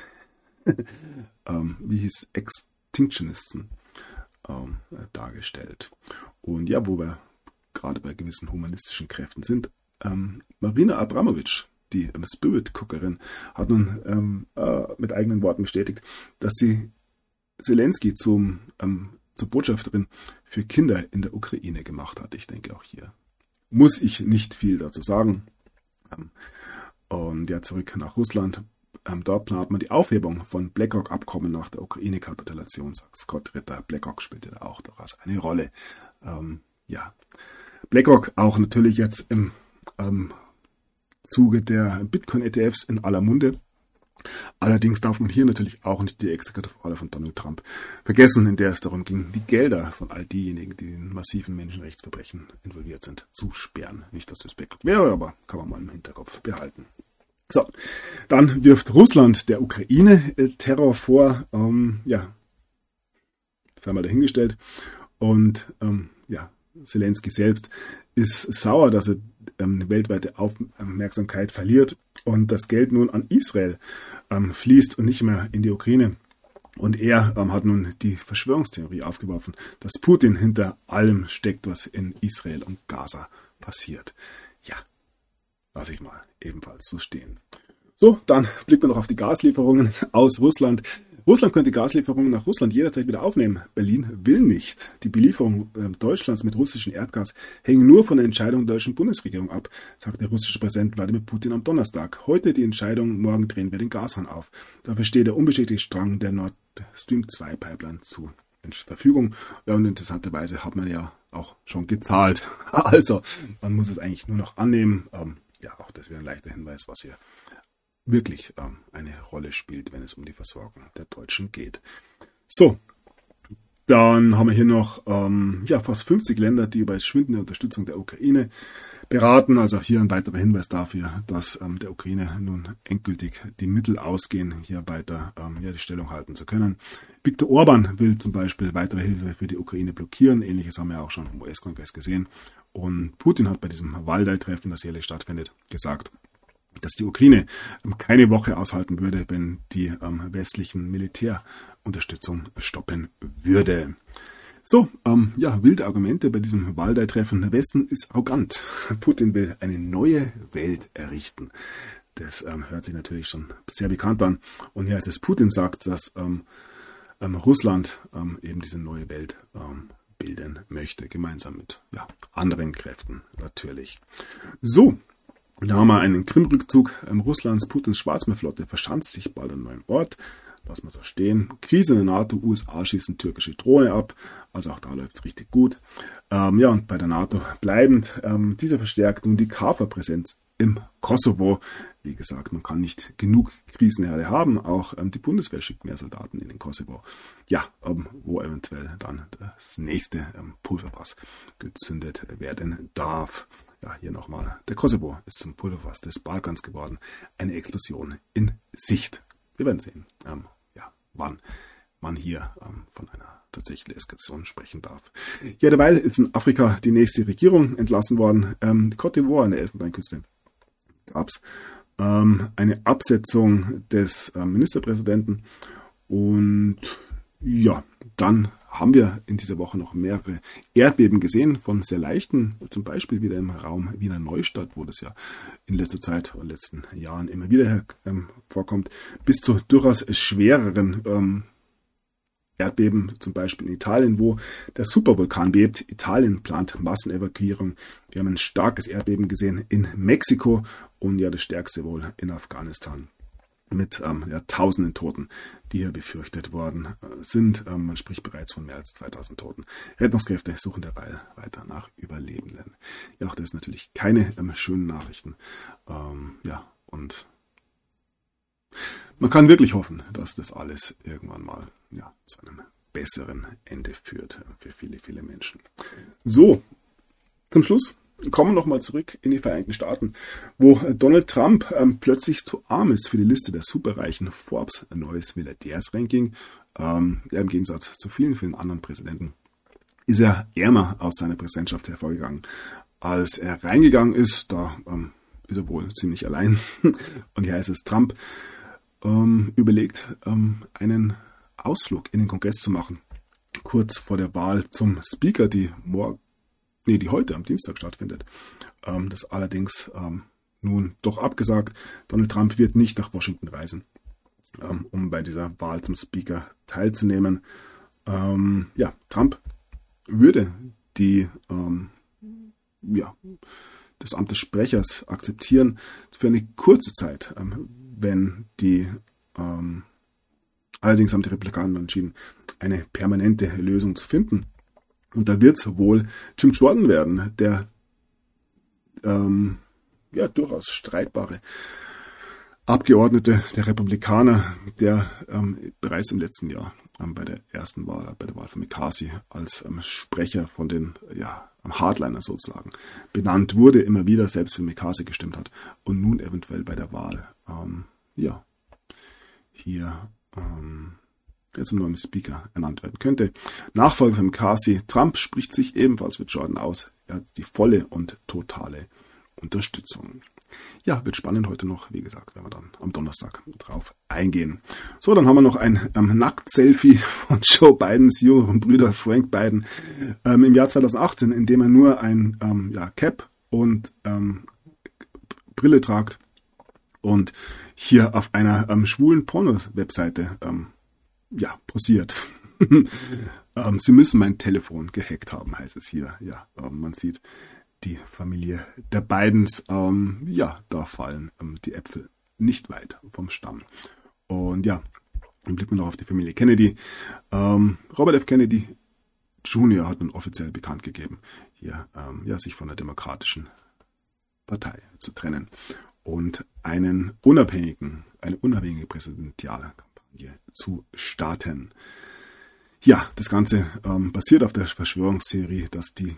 Extinctionisten dargestellt. Und ja, wo wir gerade bei gewissen humanistischen Kräften sind, Marina Abramovic, die Spirit-Cookerin, hat nun mit eigenen Worten bestätigt, dass sie Zelensky zur Botschafterin für Kinder in der Ukraine gemacht hat. Ich denke, auch hier muss ich nicht viel dazu sagen. Und ja, zurück nach Russland. Dort plant man die Aufhebung von BlackRock-Abkommen nach der Ukraine-Kapitulation, sagt Scott Ritter. BlackRock spielte da auch durchaus eine Rolle. BlackRock auch natürlich jetzt im Zuge der Bitcoin-ETFs in aller Munde. Allerdings darf man hier natürlich auch nicht die Executive Order von Donald Trump vergessen, in der es darum ging, die Gelder von all diejenigen, die in massiven Menschenrechtsverbrechen involviert sind, zu sperren. Nicht, dass das BlackRock wäre, aber kann man mal im Hinterkopf behalten. So, dann wirft Russland der Ukraine Terror vor, sei mal dahingestellt. Und Zelensky selbst ist sauer, dass er weltweite Aufmerksamkeit verliert und das Geld nun an Israel fließt und nicht mehr in die Ukraine. Und er hat nun die Verschwörungstheorie aufgeworfen, dass Putin hinter allem steckt, was in Israel und Gaza passiert. Ja, lasse ich mal ebenfalls so stehen. So, dann blicken wir noch auf die Gaslieferungen aus Russland. Russland könnte Gaslieferungen nach Russland jederzeit wieder aufnehmen. Berlin will nicht. Die Belieferung Deutschlands mit russischem Erdgas hängen nur von der Entscheidung der deutschen Bundesregierung ab, sagt der russische Präsident Wladimir Putin am Donnerstag. Heute die Entscheidung, morgen drehen wir den Gashahn auf. Dafür steht der unbeschädigte Strang der Nord Stream 2 Pipeline zur Verfügung. Ja, und interessanterweise hat man ja auch schon gezahlt. Also, man muss es eigentlich nur noch annehmen. ja, auch das wäre ein leichter Hinweis, was hier wirklich eine Rolle spielt, wenn es um die Versorgung der Deutschen geht. So, dann haben wir hier noch fast 50 Länder, die über schwindende Unterstützung der Ukraine beraten. Also hier ein weiterer Hinweis dafür, dass der Ukraine nun endgültig die Mittel ausgehen, hier weiter die Stellung halten zu können. Viktor Orban will zum Beispiel weitere Hilfe für die Ukraine blockieren. Ähnliches haben wir auch schon im US-Kongress gesehen. Und Putin hat bei diesem Waldai-Treffen, das jährlich stattfindet, gesagt, dass die Ukraine keine Woche aushalten würde, wenn die westlichen Militärunterstützung stoppen würde. So, wilde Argumente bei diesem Waldai-Treffen. Der Westen ist arrogant. Putin will eine neue Welt errichten. Das hört sich natürlich schon sehr bekannt an. Und hier heißt es, Putin sagt, dass Russland eben diese neue Welt bilden möchte, gemeinsam mit anderen Kräften natürlich. So, da haben wir einen Krim-Rückzug Russlands. Putins Schwarzmeerflotte verschanzt sich bald an einem neuen Ort. Lassen wir so stehen. Krise in der NATO, USA schießen türkische Drohne ab. Also auch da läuft es richtig gut. Und bei der NATO bleibend, diese verstärkt nun die KFOR-Präsenz im Kosovo. Wie gesagt, man kann nicht genug Krisenherde haben. Auch die Bundeswehr schickt mehr Soldaten in den Kosovo. Ja, wo eventuell dann das nächste Pulverfass gezündet werden darf. Ja, hier nochmal. Der Kosovo ist zum Pulverfass des Balkans geworden. Eine Explosion in Sicht. Wir werden sehen, wann man hier von einer tatsächlichen Eskalation sprechen darf. Ja, derweil ist in Afrika die nächste Regierung entlassen worden. Côte d'Ivoire an der Elfenbeinküste gab es eine Absetzung des Ministerpräsidenten. Und ja, dann haben wir in dieser Woche noch mehrere Erdbeben gesehen, von sehr leichten, zum Beispiel wieder im Raum Wiener Neustadt, wo das ja in letzter Zeit und letzten Jahren immer wieder vorkommt, bis zu durchaus schwereren Erdbeben, zum Beispiel in Italien, wo der Supervulkan bebt. Italien plant Massenevakuierung. Wir haben ein starkes Erdbeben gesehen in Mexiko und ja das stärkste wohl in Afghanistan. Mit tausenden Toten, die hier befürchtet worden sind. Man spricht bereits von mehr als 2000 Toten. Rettungskräfte suchen derweil weiter nach Überlebenden. Ja, auch das ist natürlich keine schönen Nachrichten. Und man kann wirklich hoffen, dass das alles irgendwann mal zu einem besseren Ende führt für viele, viele Menschen. So, zum Schluss kommen wir nochmal zurück in die Vereinigten Staaten, wo Donald Trump plötzlich zu arm ist für die Liste der superreichen Forbes, ein neues Milliardärsranking. Im Gegensatz zu vielen, vielen anderen Präsidenten ist er ärmer aus seiner Präsidentschaft hervorgegangen. Als er reingegangen ist, da ist er wohl ziemlich allein. Und hier heißt es, Trump überlegt, einen Ausflug in den Kongress zu machen, kurz vor der Wahl zum Speaker, die heute am Dienstag stattfindet. Das allerdings nun doch abgesagt. Donald Trump wird nicht nach Washington reisen, um bei dieser Wahl zum Speaker teilzunehmen. Trump würde das Amt des Sprechers akzeptieren für eine kurze Zeit, wenn allerdings haben die Republikaner entschieden, eine permanente Lösung zu finden. Und da wird es wohl Jim Jordan werden, der durchaus streitbare Abgeordnete der Republikaner, der bereits im letzten Jahr bei der ersten Wahl, bei der Wahl von McCarthy als Sprecher von den Hardliner sozusagen benannt wurde, immer wieder selbst für McCarthy gestimmt hat und nun eventuell bei der Wahl zum neuen Speaker ernannt werden könnte. Nachfolger von McCarthy, Trump spricht sich ebenfalls für Jordan aus. Er hat die volle und totale Unterstützung. Ja, wird spannend heute noch. Wie gesagt, werden wir dann am Donnerstag drauf eingehen. So, dann haben wir noch ein Nackt-Selfie von Joe Bidens jüngeren Bruder Frank Biden im Jahr 2018, in dem er nur ein Cap und Brille tragt und hier auf einer schwulen Porno-Webseite posiert. Sie müssen mein Telefon gehackt haben, heißt es hier. Ja, man sieht die Familie der Bidens. Da fallen die Äpfel nicht weit vom Stamm. Und dann blickt man noch auf die Familie Kennedy. Robert F. Kennedy Jr. hat nun offiziell bekannt gegeben, hier sich von der demokratischen Partei zu trennen und eine unabhängige Präsidentialkampagne zu starten. Ja, das Ganze basiert auf der Verschwörungstheorie, dass die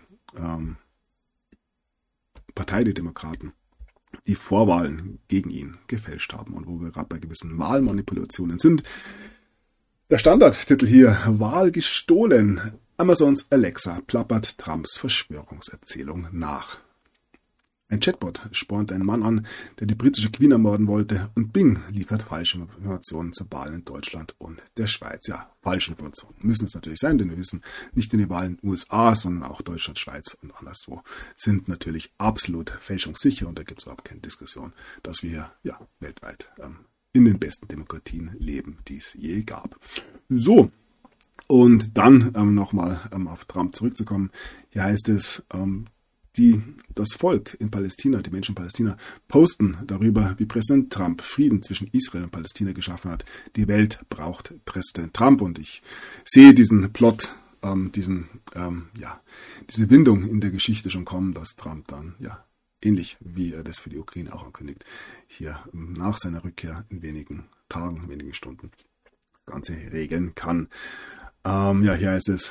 Partei der Demokraten die Vorwahlen gegen ihn gefälscht haben. Und wo wir gerade bei gewissen Wahlmanipulationen sind, der Standardtitel hier: Wahl gestohlen. Amazons Alexa plappert Trumps Verschwörungserzählung nach. Ein Chatbot spornt einen Mann an, der die britische Queen ermorden wollte, und Bing liefert falsche Informationen zur Wahl in Deutschland und der Schweiz. Ja, falsche Informationen müssen es natürlich sein, denn wir wissen, nicht nur die Wahlen in den USA, sondern auch Deutschland, Schweiz und anderswo sind natürlich absolut fälschungssicher, und da gibt es überhaupt keine Diskussion, dass wir hier weltweit in den besten Demokratien leben, die es je gab. So, und dann nochmal auf Trump zurückzukommen. Hier heißt es, das Volk in Palästina, die Menschen in Palästina, posten darüber, wie Präsident Trump Frieden zwischen Israel und Palästina geschaffen hat. Die Welt braucht Präsident Trump, und ich sehe diesen Plot, diese Windung in der Geschichte schon kommen, dass Trump dann, ähnlich wie er das für die Ukraine auch ankündigt, hier nach seiner Rückkehr in wenigen Tagen, wenigen Stunden das Ganze regeln kann. Hier heißt es: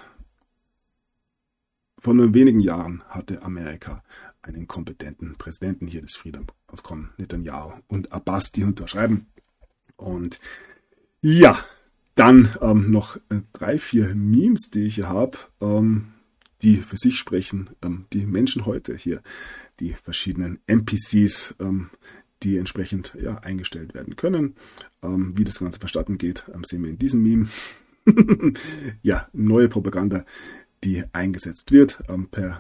Vor nur wenigen Jahren hatte Amerika einen kompetenten Präsidenten, hier das Friedensabkommen Netanyahu und Abbas, die unterschreiben. Und ja, dann noch 3-4 Memes, die ich hier habe, die für sich sprechen. Die Menschen heute hier, die verschiedenen NPCs, die entsprechend eingestellt werden können. Wie das Ganze verstatten geht, sehen wir in diesem Meme. Neue Propaganda, die eingesetzt wird per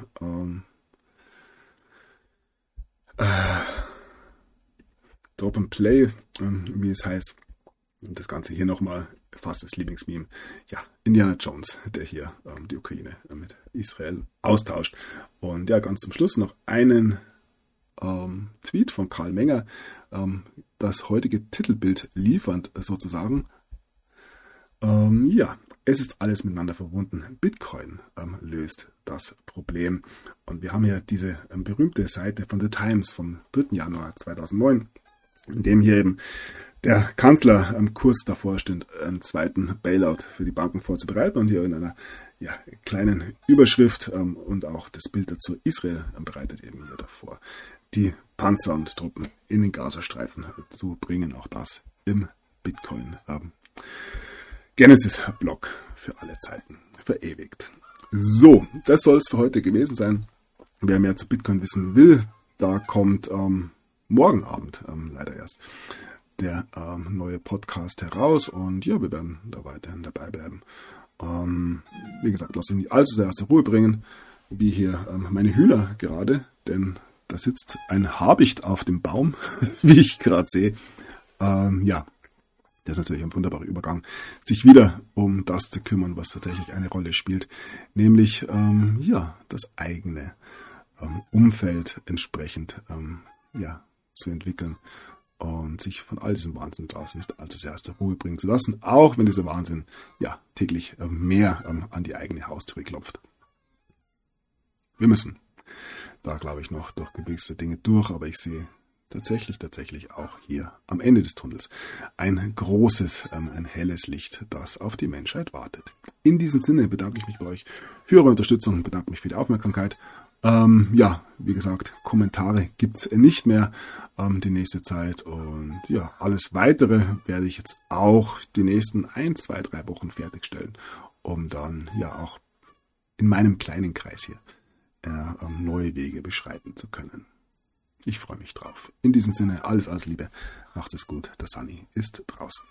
Drop and Play, wie es heißt. Und das Ganze hier nochmal, fast das Lieblingsmeme. Ja, Indiana Jones, der hier die Ukraine mit Israel austauscht. Und ganz zum Schluss noch einen Tweet von Karl Menger, das heutige Titelbild liefernd sozusagen. Es ist alles miteinander verbunden. Bitcoin löst das Problem. Und wir haben hier diese berühmte Seite von The Times vom 3. Januar 2009, in dem hier eben der Kanzler kurz davor steht, einen zweiten Bailout für die Banken vorzubereiten, und hier in einer kleinen Überschrift und auch das Bild dazu: Israel bereitet eben hier davor, die Panzer und Truppen in den Gazastreifen zu bringen. Auch das im Bitcoin Genesis-Blog für alle Zeiten verewigt. So, das soll es für heute gewesen sein. Wer mehr zu Bitcoin wissen will, da kommt morgen Abend leider erst der neue Podcast heraus, und wir werden da weiterhin dabei bleiben. Wie gesagt, lass mich nicht allzu sehr aus der Ruhe bringen, wie hier meine Hühner gerade, denn da sitzt ein Habicht auf dem Baum, wie ich gerade sehe. Das ist natürlich ein wunderbarer Übergang, sich wieder um das zu kümmern, was tatsächlich eine Rolle spielt, nämlich das eigene Umfeld entsprechend zu entwickeln und sich von all diesem Wahnsinn draußen nicht allzu sehr aus der Ruhe bringen zu lassen, auch wenn dieser Wahnsinn täglich mehr an die eigene Haustür klopft. Wir müssen da, glaube ich, noch durch gewisse Dinge durch, aber ich sehe tatsächlich auch hier am Ende des Tunnels ein großes, ein helles Licht, das auf die Menschheit wartet. In diesem Sinne bedanke ich mich bei euch für eure Unterstützung, bedanke mich für die Aufmerksamkeit. Wie gesagt, Kommentare gibt's nicht mehr die nächste Zeit, und alles Weitere werde ich jetzt auch die nächsten 1, 2, 3 Wochen fertigstellen, um dann auch in meinem kleinen Kreis hier neue Wege beschreiten zu können. Ich freue mich drauf. In diesem Sinne, alles Liebe. Macht es gut. Der Sunny ist draußen.